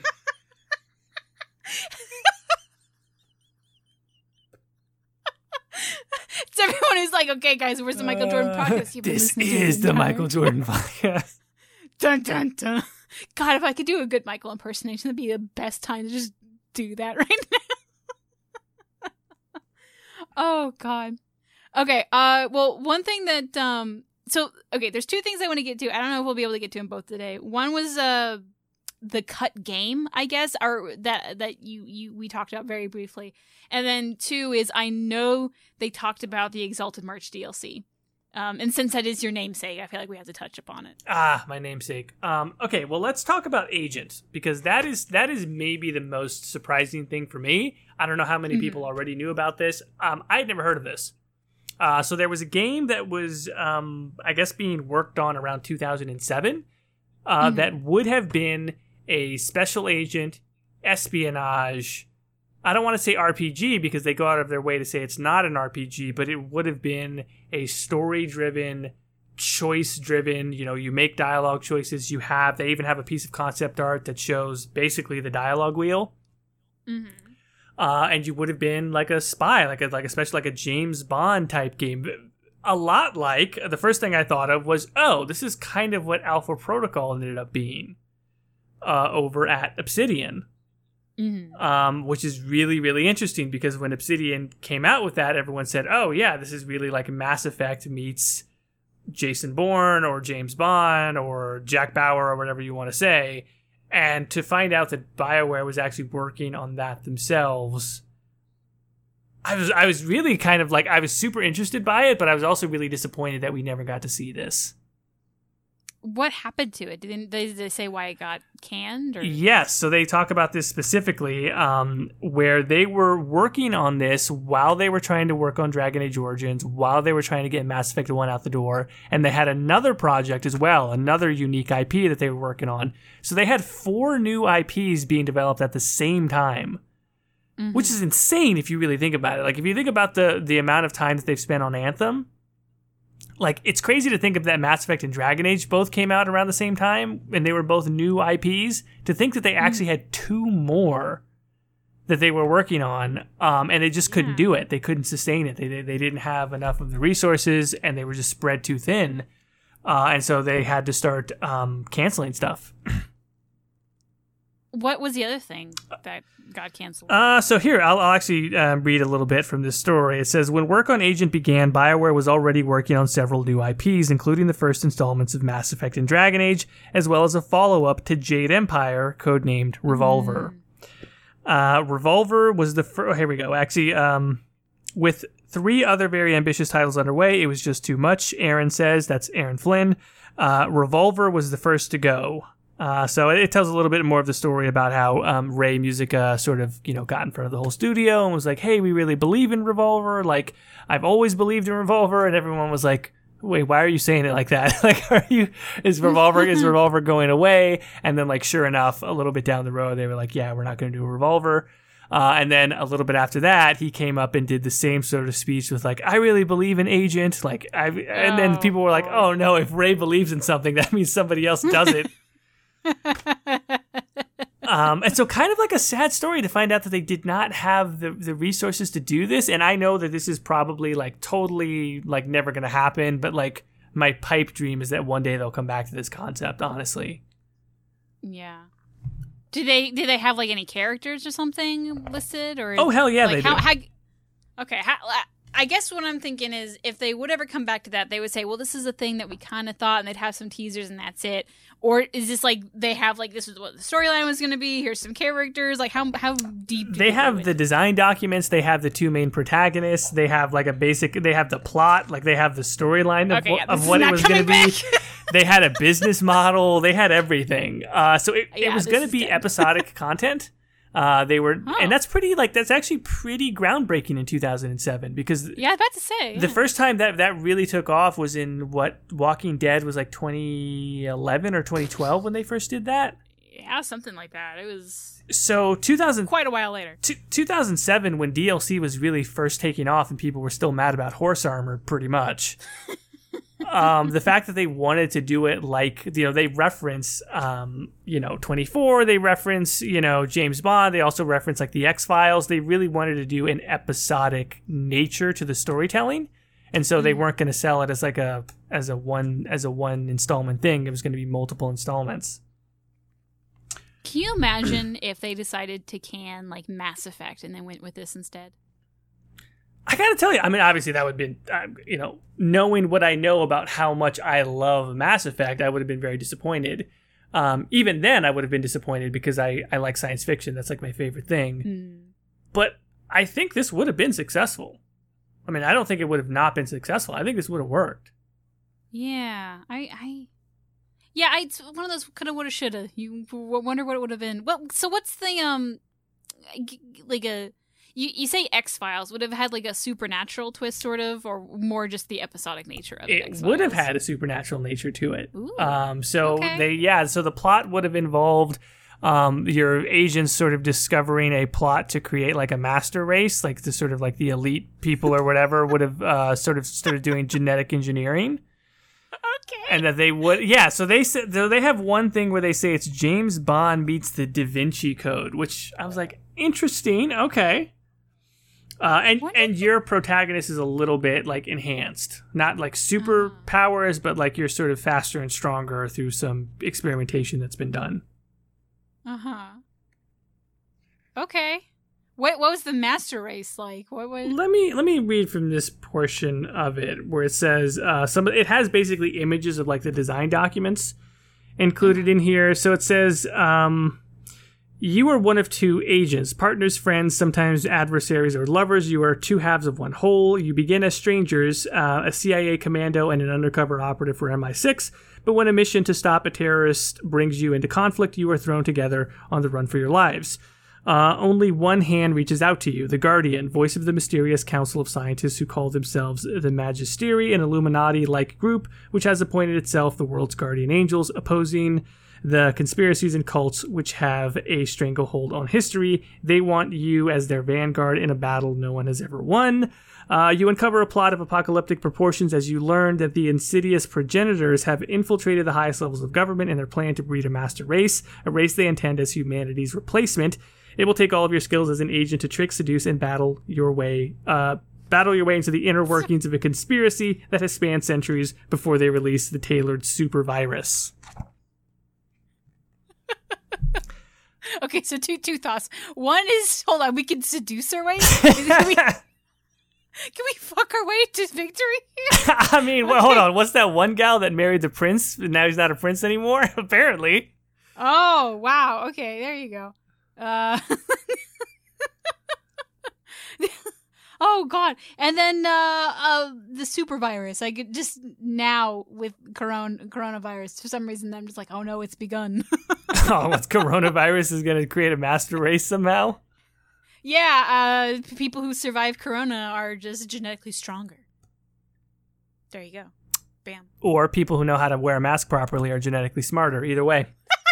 It's everyone who's like, okay, guys, where's the Michael Jordan podcast? This is the Michael Jordan podcast. Dun, dun, dun. God, if I could do a good Michael impersonation, that'd be the best time to just do that right now. Oh, God. Okay, well, one thing that, there's two things I want to get to. I don't know if we'll be able to get to them both today. One was, the cut game, I guess, or that we talked about very briefly. And then two is, I know they talked about the Exalted March DLC. And since that is your namesake, I feel like we have to touch upon it. My namesake. Okay, well, let's talk about Agent, because that is maybe the most surprising thing for me. I don't know how many people already knew about this. I had never heard of this. So there was a game that was, I guess, being worked on around 2007 that would have been a special agent, espionage. I don't want to say RPG because they go out of their way to say it's not an RPG, but it would have been a story-driven, choice-driven, you make dialogue choices, they even have a piece of concept art that shows basically the dialogue wheel. Mm-hmm. And you would have been like a spy, especially like a James Bond type game. A lot like, the first thing I thought of was, this is kind of what Alpha Protocol ended up being over at Obsidian. Mm-hmm. Which is really, really interesting, because when Obsidian came out with that, everyone said, oh yeah, this is really like Mass Effect meets Jason Bourne or James Bond or Jack Bauer or whatever you want to say. And to find out that BioWare was actually working on that themselves, I was really kind of like, I was super interested by it, but I was also really disappointed that we never got to see this. What happened to it? Did they say why it got canned? Or? Yes, so they talk about this specifically, where they were working on this while they were trying to work on Dragon Age Origins, while they were trying to get Mass Effect 1 out the door, and they had another project as well, another unique IP that they were working on. So they had 4 new IPs being developed at the same time, which is insane if you really think about it. Like, if you think about the amount of time that they've spent on Anthem, like, it's crazy to think of that Mass Effect and Dragon Age both came out around the same time, and they were both new IPs. To think that they actually had 2 more that they were working on, and they just couldn't do it. They couldn't sustain it. They didn't have enough of the resources, and they were just spread too thin. And so they had to start canceling stuff. What was the other thing that got canceled? So here, I'll actually read a little bit from this story. It says, when work on Agent began, BioWare was already working on several new IPs, including the first installments of Mass Effect and Dragon Age, as well as a follow-up to Jade Empire, codenamed Revolver. Revolver was the first... Oh, here we go. Actually, with 3 other very ambitious titles underway, it was just too much, Aaron says. That's Aaron Flynn. Revolver was the first to go. So it tells a little bit more of the story about how Ray Musica sort of, got in front of the whole studio and was like, hey, we really believe in Revolver. Like, I've always believed in Revolver. And everyone was like, wait, why are you saying it like that? Like, is Revolver going away? And then, like, sure enough, a little bit down the road, they were like, yeah, we're not going to do a Revolver. And then a little bit after that, he came up and did the same sort of speech with like, I really believe in Agent. And then people were like, oh no, if Ray believes in something, that means somebody else does it. And so kind of like a sad story to find out that they did not have the resources to do this. And I know that this is probably like totally like never going to happen. But like my pipe dream is that one day they'll come back to this concept, honestly. Yeah. Did they have like any characters or something listed? Or oh, hell yeah, like, they do. Okay, I guess what I'm thinking is if they would ever come back to that, they would say, well, this is a thing that we kind of thought, and they'd have some teasers and that's it. Or is this like they have like this is what the storyline was going to be, here's some characters, like how deep do they have the design documents, they have the two main protagonists, they have like they have the plot, like they have the storyline of what it was going to be. They had a business model, they had everything. So it was going to be episodic content. They were, and that's actually pretty groundbreaking in 2007 because I was about to say the first time that really took off was in what Walking Dead was like 2011 or 2012 when they first did that. Yeah, something like that. It was so 2000 quite a while later. 2007 when DLC was really first taking off and people were still mad about horse armor, pretty much. The fact that they wanted to do it like, they reference, 24, they reference, James Bond. They also reference like the X-Files. They really wanted to do an episodic nature to the storytelling. And so they weren't going to sell it as like as a one installment thing. It was going to be multiple installments. Can you imagine if they decided to can like Mass Effect and then went with this instead? I gotta tell you, I mean, obviously that would have been, knowing what I know about how much I love Mass Effect, I would have been very disappointed. Even then, I would have been disappointed because I like science fiction. That's like my favorite thing. But I think this would have been successful. I mean, I don't think it would have not been successful. I think this would have worked. Yeah, it's one of those coulda, woulda, shoulda. You wonder what it would have been. Well, so what's the like a. You say X-Files would have had like a supernatural twist sort of, or more just the episodic nature of it? It would have had a supernatural nature to it. Ooh, so the plot would have involved your agents sort of discovering a plot to create like a master race, like the sort of like the elite people or whatever would have sort of started doing genetic engineering. Okay. And that they would, so they said, they have one thing where they say it's James Bond meets the Da Vinci Code, which I was like, interesting, okay. And your protagonist is a little bit like enhanced, not like superpowers, but like you're sort of faster and stronger through some experimentation that's been done. Okay. What was the master race like? What was? Let me read from this portion of it where it says it has basically images of like the design documents included in here. So it says. You are one of two agents, partners, friends, sometimes adversaries or lovers. You are two halves of one whole. You begin as strangers, a CIA commando and an undercover operative for MI6. But when a mission to stop a terrorist brings you into conflict, you are thrown together on the run for your lives. Only one hand reaches out to you, the Guardian, voice of the mysterious council of scientists who call themselves the Magisteri, an Illuminati-like group which has appointed itself the world's guardian angels, opposing the conspiracies and cults which have a stranglehold on history. They want you as their vanguard in a battle no one has ever won. You uncover a plot of apocalyptic proportions as you learn that the insidious progenitors have infiltrated the highest levels of government in their plan to breed a master race, a race they intend as humanity's replacement. It will take all of your skills as an agent to trick, seduce, and battle your way into the inner workings of a conspiracy that has spanned centuries before they release the tailored super virus. Okay, so two thoughts. One is, hold on, we can seduce our way? Can we fuck our way to victory here? I mean, well, hold on. What's that one gal that married the prince? And now he's not a prince anymore, apparently. Oh, wow. Okay, there you go. Oh, God. And then the super virus. I could just now with coronavirus, for some reason, I'm just like, oh, no, it's begun. Oh, what's coronavirus is going to create a master race somehow? Yeah, people who survive corona are just genetically stronger. There you go. Bam. Or people who know how to wear a mask properly are genetically smarter. Either way.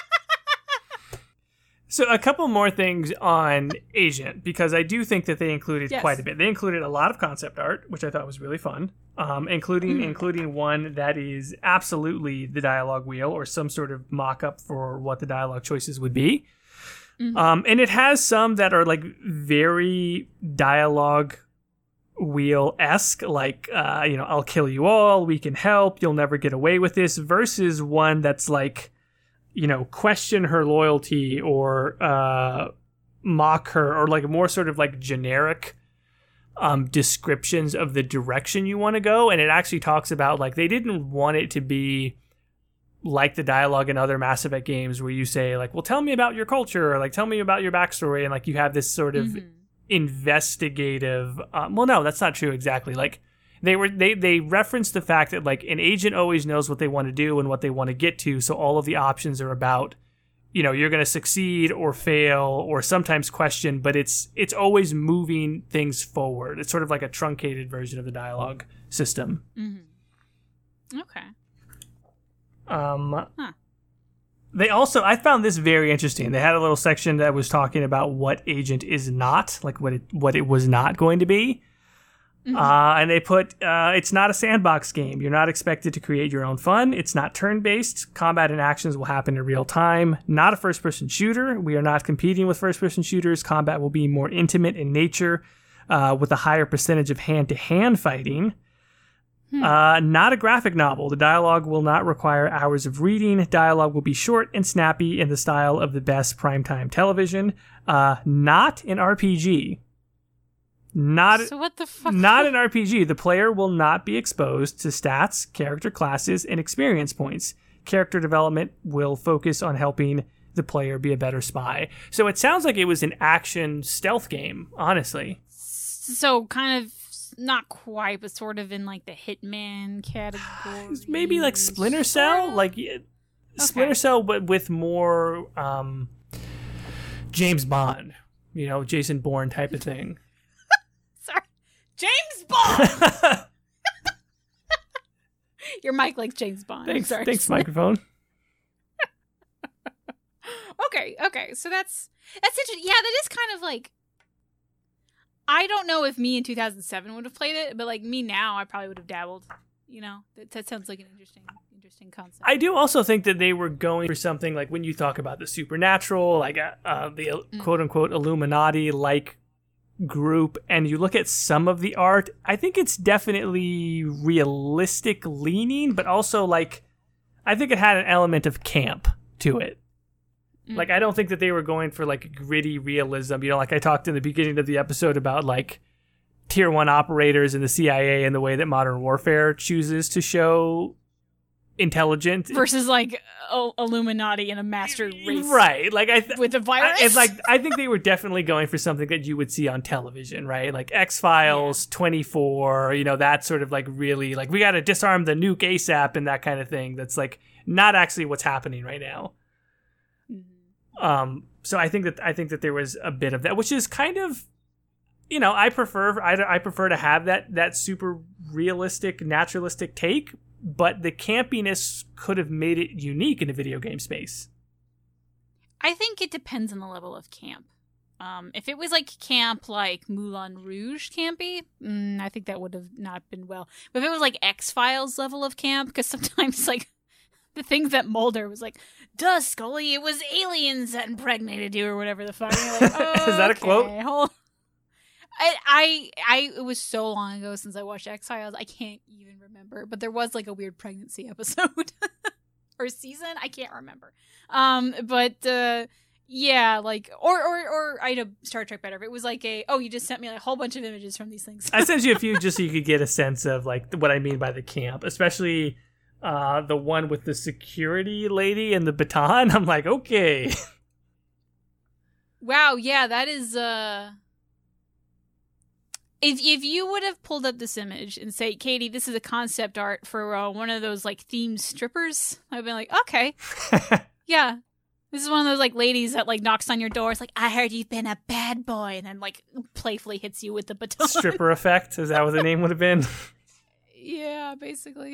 So a couple more things on Agent, because I do think that they included quite a bit. They included a lot of concept art, which I thought was really fun. including one that is absolutely the dialogue wheel or some sort of mock-up for what the dialogue choices would be. And it has some that are like very dialogue wheel-esque, like, I'll kill you all, we can help, you'll never get away with this, versus one that's like, question her loyalty or mock her, or like more sort of like generic descriptions of the direction you want to go. And it actually talks about like they didn't want it to be like the dialogue in other Mass Effect games where you say like, well, tell me about your culture, or like tell me about your backstory, and like you have this sort of investigative well, no, that's not true exactly. Like they referenced the fact that like an agent always knows what they want to do and what they want to get to, so all of the options are about, you're going to succeed or fail or sometimes question, but it's always moving things forward. It's sort of like a truncated version of the dialogue system. Okay. They also, I found this very interesting. They had a little section that was talking about what Agent is not, like what it was not going to be. And they put, it's not a sandbox game. You're not expected to create your own fun. It's not turn-based. Combat and actions will happen in real time. Not a first-person shooter. We are not competing with first-person shooters. Combat will be more intimate in nature, with a higher percentage of hand-to-hand fighting. Not a graphic novel. The dialogue will not require hours of reading. Dialogue will be short and snappy in the style of the best primetime television. Not an RPG. So what the fuck? Not an RPG. The player will not be exposed to stats, character classes, and experience points. Character development will focus on helping the player be a better spy. So it sounds like it was an action stealth game, honestly. So kind of not quite, but sort of in like the Hitman category. Maybe like Splinter Cell? Like Splinter Cell, but with more James Bond, Jason Bourne type of thing. James Bond! Your mic likes James Bond. Thanks, microphone. Okay. So that's interesting. Yeah, that is kind of like, I don't know if me in 2007 would have played it, but like me now, I probably would have dabbled. That sounds like an interesting concept. I do also think that they were going for something like when you talk about the supernatural, like the quote unquote Illuminati like group, and you look at some of the art, I think it's definitely realistic leaning, but also like I think it had an element of camp to it. Like I don't think that they were going for like gritty realism, like I talked in the beginning of the episode about like tier 1 operators in the CIA and the way that Modern Warfare chooses to show intelligent versus like Illuminati and a master race, right? Like with a virus. I think they were definitely going for something that you would see on television, right? Like X-Files, 24, that sort of like really like we got to disarm the nuke ASAP and that kind of thing. That's like not actually what's happening right now. So I think that there was a bit of that, which is kind of, I prefer to have that super realistic, naturalistic take. But the campiness could have made it unique in a video game space. I think it depends on the level of camp. If it was like camp like Moulin Rouge campy, I think that would have not been well. But if it was like X-Files level of camp, because sometimes like the things that Mulder was like, duh, Scully, it was aliens that impregnated you or whatever the fuck. You're like, oh, is that a quote? It was so long ago since I watched X-Files, I can't even remember. But there was like a weird pregnancy episode or season, I can't remember. Yeah, like or I know Star Trek better. If it was like you just sent me like a whole bunch of images from these things. I sent you a few just so you could get a sense of like what I mean by the camp, especially the one with the security lady and the baton. I'm like, okay. Wow, yeah, that is If you would have pulled up this image and say, Katie, this is a concept art for one of those like themed strippers, I'd been like, okay, yeah, this is one of those like ladies that like knocks on your door. It's like, I heard you've been a bad boy, and then like playfully hits you with the baton. Stripper effect, is that what the name would have been? Yeah, basically.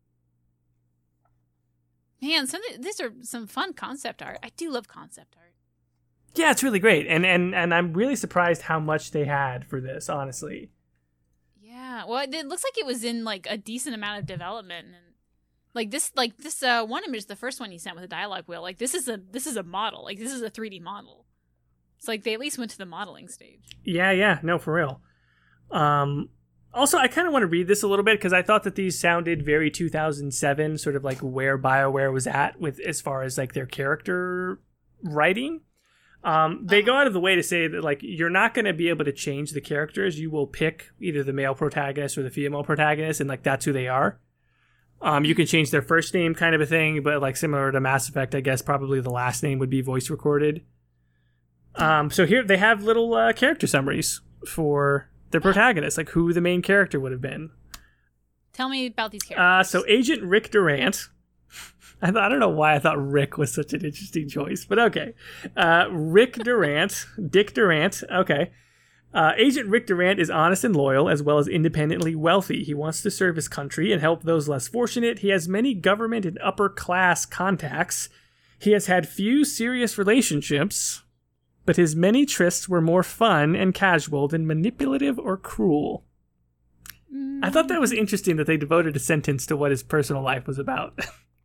Man, these are some fun concept art. I do love concept art. Yeah, it's really great. And I'm really surprised how much they had for this, honestly. Yeah. Well, it looks like it was in like a decent amount of development, and this one image, the first one you sent with the dialogue wheel, like this is a model, like this is a 3D model. It's like they at least went to the modeling stage. Yeah, no, for real. Also, I kind of want to read this a little bit because I thought that these sounded very 2007, sort of like where BioWare was at with as far as like their character writing. They go out of the way to say that like you're not going to be able to change the characters. You will pick either the male protagonist or the female protagonist, and like that's who they are. You can change their first name, kind of a thing, but like similar to Mass Effect, I guess probably the last name would be voice recorded. So here they have little character summaries for the protagonist, like who the main character would have been. Tell me about these characters. So Agent Rick Durant. I don't know why I thought Rick was such an interesting choice, but okay. Rick Durant, Dick Durant. Okay. Agent Rick Durant is honest and loyal, as well as independently wealthy. He wants to serve his country and help those less fortunate. He has many government and upper class contacts. He has had few serious relationships, but his many trysts were more fun and casual than manipulative or cruel. I thought that was interesting that they devoted a sentence to what his personal life was about.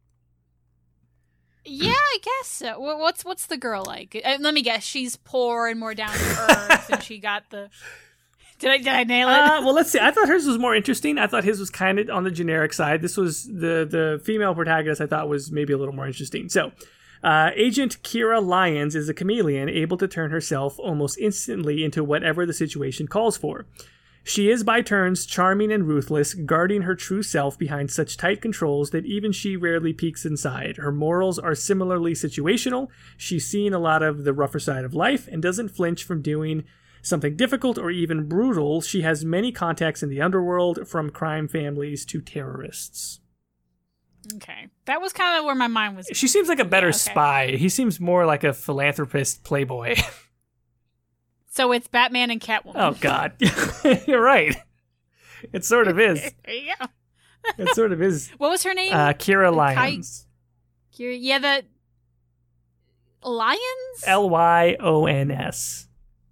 Yeah, I guess so. What's the girl like? Let me guess. She's poor and more down to earth, and she got the... Did I nail it? Well, let's see. I thought hers was more interesting. I thought his was kind of on the generic side. This was the female protagonist I thought was maybe a little more interesting. So... Agent Kira Lyons is a chameleon able to turn herself almost instantly into whatever the situation calls for. She is by turns charming and ruthless, guarding her true self behind such tight controls that even she rarely peeks inside. Her morals are similarly situational. She's seen a lot of the rougher side of life and doesn't flinch from doing something difficult or even brutal. She has many contacts in the underworld, from crime families to terrorists. Okay. That was kind of where my mind was. She seems like a better spy. He seems more like a philanthropist playboy. So it's Batman and Catwoman. Oh, God. You're right. It sort of is. There you go. It sort of is. What was her name? Kira Lyons. Kira, yeah, the... Lyons? Lyons.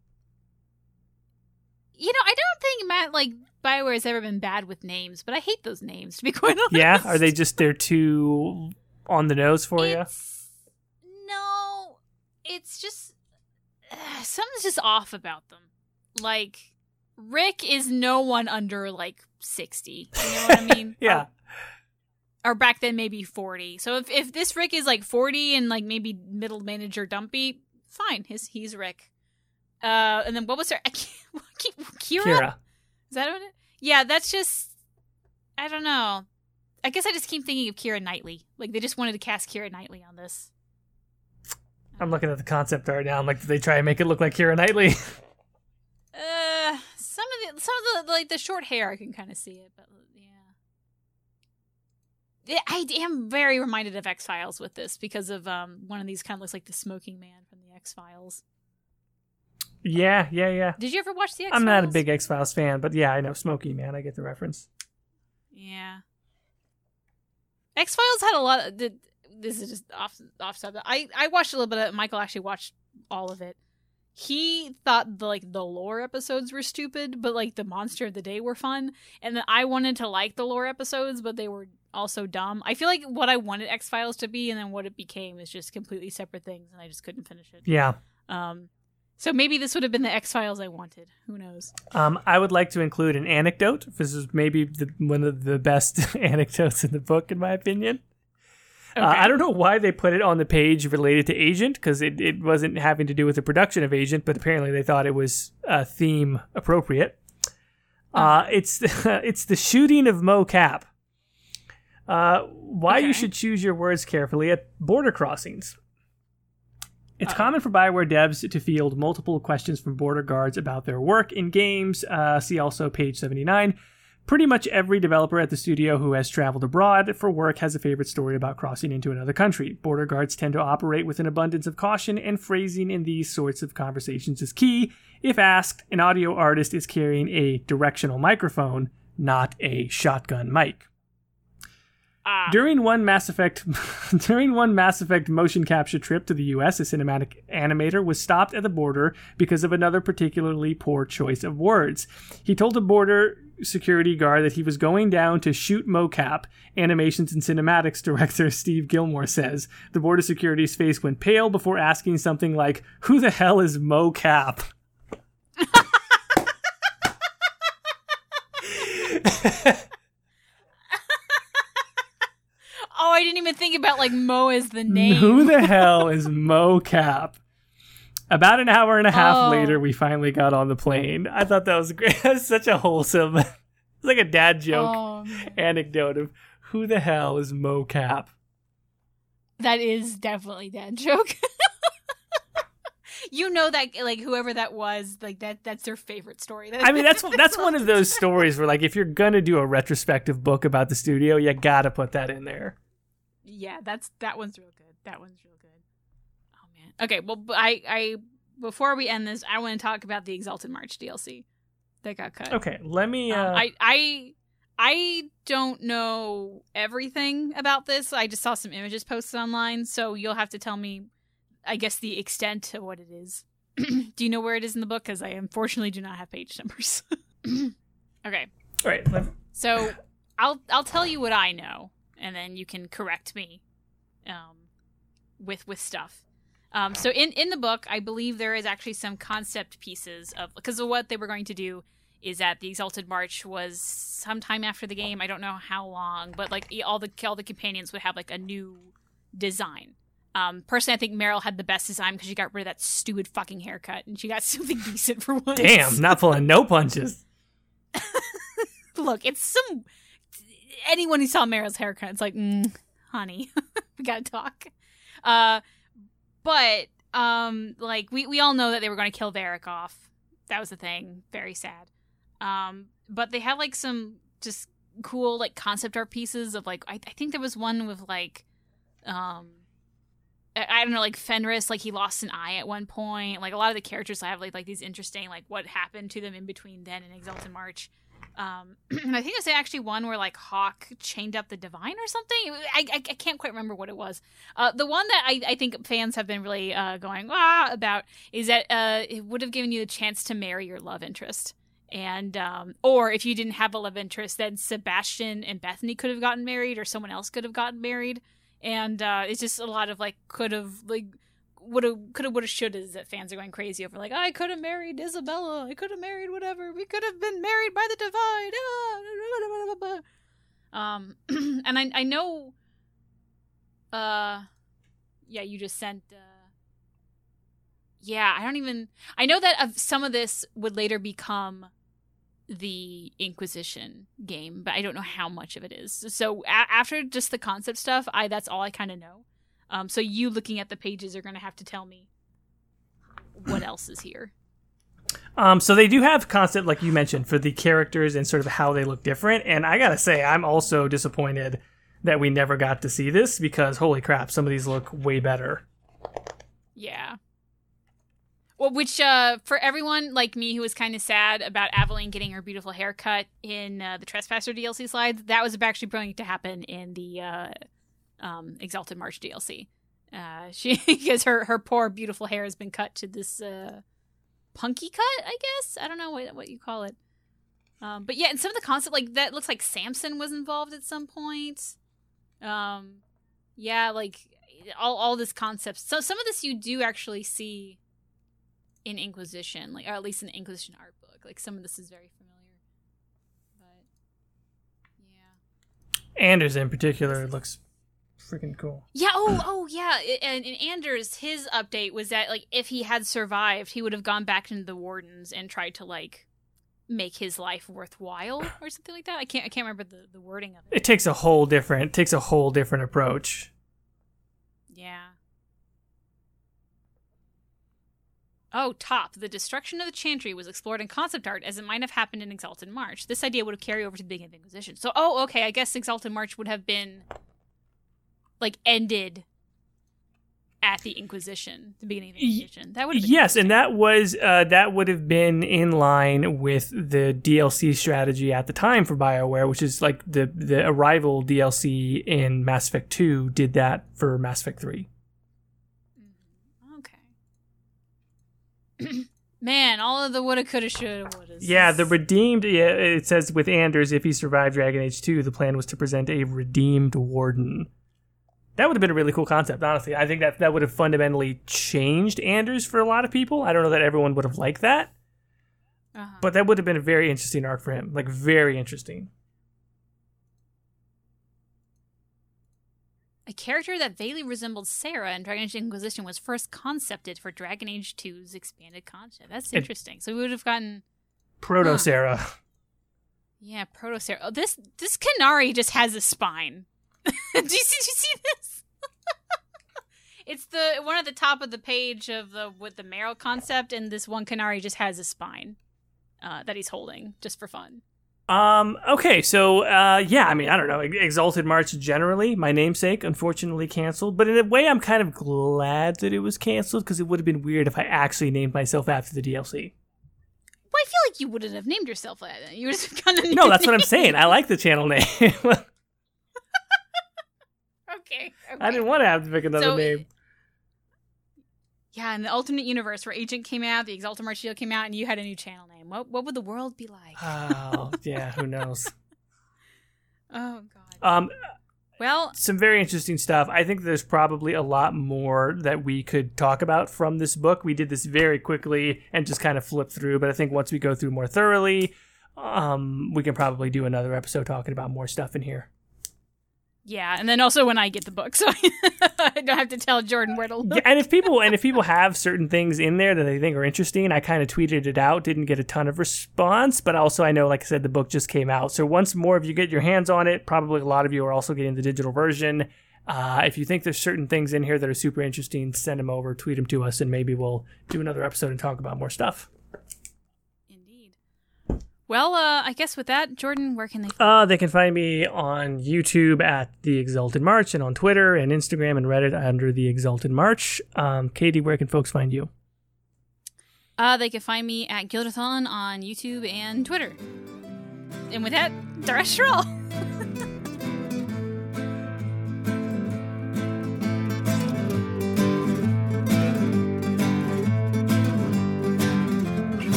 You know, I don't think BioWare has ever been bad with names, but I hate those names, to be quite honest. Yeah? Are they just, they're too on the nose for you? No, it's just, something's just off about them. Like, Rick is no one under, 60. You know what I mean? Yeah. Or back then, maybe 40. So if this Rick is, 40 and, maybe middle manager dumpy, fine, he's Rick. And then what was her? Kira? Is that what it? Yeah, that's just... I don't know. I guess I just keep thinking of Keira Knightley. They just wanted to cast Keira Knightley on this. I'm looking at the concept art now. I'm like, did they try and make it look like Keira Knightley? Some of the the short hair, I can kind of see it, but yeah. I am very reminded of X-Files with this because of one of these kind of looks like the smoking man from the X-Files. Yeah. Did you ever watch the X-Files? I'm not a big X-Files fan, but yeah, I know Smokey Man. I get the reference. Yeah. X-Files had a lot of... This is just off subject. I watched a little bit of it. Michael actually watched all of it. He thought the lore episodes were stupid, but the monster of the day were fun. And then I wanted to like the lore episodes, but they were also dumb. I feel like what I wanted X-Files to be and then what it became is just completely separate things, and I just couldn't finish it. Yeah. So maybe this would have been the X-Files I wanted. Who knows? I would like to include an anecdote. This is maybe one of the best anecdotes in the book, in my opinion. Okay. I don't know why they put it on the page related to Agent, because it wasn't having to do with the production of Agent, but apparently they thought it was theme appropriate. It's the shooting of Mo Cap. Why you should choose your words carefully at border crossings. It's common for BioWare devs to field multiple questions from border guards about their work in games. See also page 79. Pretty much every developer at the studio who has traveled abroad for work has a favorite story about crossing into another country. Border guards tend to operate with an abundance of caution, and phrasing in these sorts of conversations is key. If asked, an audio artist is carrying a directional microphone, not a shotgun mic. During one Mass Effect motion capture trip to the US, a cinematic animator was stopped at the border because of another particularly poor choice of words. He told the border security guard that he was going down to shoot mocap, animations and cinematics director Steve Gilmore says. The Board of Security's face went pale before asking something like, "Who the hell is mocap?" Oh, I didn't even think about like Mo as the name. Who the hell is mocap? About an hour and a half later, we finally got on the plane. I thought that was great. That was such a wholesome, it's like a dad joke anecdote of who the hell is mocap. That is definitely dad joke. You know that like whoever that was, like that's their favorite story. I mean, that's one of those stories where like if you're gonna do a retrospective book about the studio, you gotta put that in there. Yeah, that one's real good. That one's real good. Oh man. Okay, well, I before we end this, I want to talk about the Exalted March DLC that got cut. Okay, let me. I don't know everything about this. I just saw some images posted online, so you'll have to tell me, I guess, the extent of what it is. Do you know where it is in the book? Because I unfortunately do not have page numbers. Okay. All right. So I'll tell you what I know, and then you can correct me with stuff. So in the book, I believe there is actually some concept pieces of, because of what they were going to do is that the Exalted March was sometime after the game. I don't know how long, but like all the companions would have like a new design. Personally, I think Meryl had the best design because she got rid of that stupid fucking haircut and she got something decent for once. Damn, not pulling no punches. Look, it's anyone who saw Meryl's haircut, it's like, honey, we gotta talk. But like we all know that they were going to kill Varric off. That was the thing. Very sad. But they have like some just cool like concept art pieces of like I think there was one with like I don't know, like Fenris, like he lost an eye at one point. Like a lot of the characters have like these interesting like what happened to them in between then and Exalted March. And I think there's actually one where like Hawk chained up the Divine or something. I can't quite remember what it was. The one that I think fans have been really going about is that it would have given you the chance to marry your love interest. And or if you didn't have a love interest, then Sebastian and Bethany could have gotten married, or someone else could have gotten married. And it's just a lot of like could have, woulda, shouldas that fans are going crazy over. Like, I could have married Isabella. I could have married whatever. We could have been married by the Divine. And I know. Yeah, you just sent. Yeah, I know that some of this would later become the Inquisition game, but I don't know how much of it is. So after just the concept stuff, that's all I kind of know. So you looking at the pages are going to have to tell me what else is here. So they do have concept, like you mentioned, for the characters and sort of how they look different. And I gotta say, I'm also disappointed that we never got to see this because, holy crap, some of these look way better. Yeah. Well, which, for everyone like me who was kind of sad about Aveline getting her beautiful haircut in the Trespasser DLC slides, that was actually going to happen in the Exalted March DLC. Because her poor beautiful hair has been cut to this punky cut, I guess. I don't know what you call it. But yeah, and some of the concept, like that looks like Samson was involved at some point. Yeah, like all this concept. So some of this you do actually see in Inquisition, like, or at least in the Inquisition art book. Like some of this is very familiar. But yeah. Anders in particular looks freaking cool. Yeah, oh yeah. And in Anders, his update was that like if he had survived, he would have gone back into the Wardens and tried to like make his life worthwhile or something like that. I can't remember the wording of it. It takes a whole different approach. Yeah. Oh, top. The destruction of the Chantry was explored in concept art as it might have happened in Exalted March. This idea would have carried over to the beginning of Inquisition. So, okay. I guess Exalted March would have been, like, ended at the Inquisition, the beginning of the Inquisition. That would have been and that would have been in line with the DLC strategy at the time for BioWare, which is like the Arrival DLC in Mass Effect 2 did that for Mass Effect 3. Man, all of the woulda, coulda, shoulda, wouldas. Yeah, the redeemed. Yeah, it says with Anders, if he survived Dragon Age 2, the plan was to present a redeemed warden. That would have been a really cool concept, honestly. I think that would have fundamentally changed Anders for a lot of people. I don't know that everyone would have liked that, but that would have been a very interesting arc for him. Like, very interesting. A character that vaguely resembled Sarah in Dragon Age Inquisition was first concepted for Dragon Age 2's expanded content. That's interesting. So we would have gotten... Proto-Sarah. Yeah, Proto-Sarah. Oh, this Qunari just has a spine. Did you see this? It's the one at the top of the page of with the Meryl concept, and this one Qunari just has a spine that he's holding, just for fun. Okay, so, yeah, I mean, I don't know, Exalted March generally, my namesake, unfortunately canceled, but in a way I'm kind of glad that it was canceled, because it would have been weird if I actually named myself after the DLC. Well, I feel like you wouldn't have named yourself that. You would have kind of No, that's what I'm saying. I like the channel name. Okay. I didn't want to have to pick another name. Yeah, in the alternate universe where Agent came out, the Exalted March Shield came out, and you had a new channel name. What would the world be like? Oh, yeah, who knows? Oh, God. Well, some very interesting stuff. I think there's probably a lot more that we could talk about from this book. We did this very quickly and just kind of flipped through, but I think once we go through more thoroughly, we can probably do another episode talking about more stuff in here. Yeah, and then also when I get the book, so I don't have to tell Jordan where to look. Yeah, and if people have certain things in there that they think are interesting, I kind of tweeted it out, didn't get a ton of response, but also I know, like I said, the book just came out. So once more of you get your hands on it, probably a lot of you are also getting the digital version. If you think there's certain things in here that are super interesting, send them over, tweet them to us, and maybe we'll do another episode and talk about more stuff. Well, I guess with that, Jordan, where can they They can find me on YouTube at The Exalted March and on Twitter and Instagram and Reddit under The Exalted March. Katie, where can folks find you? They can find me at Gildathon on YouTube and Twitter. And with that, Darashral.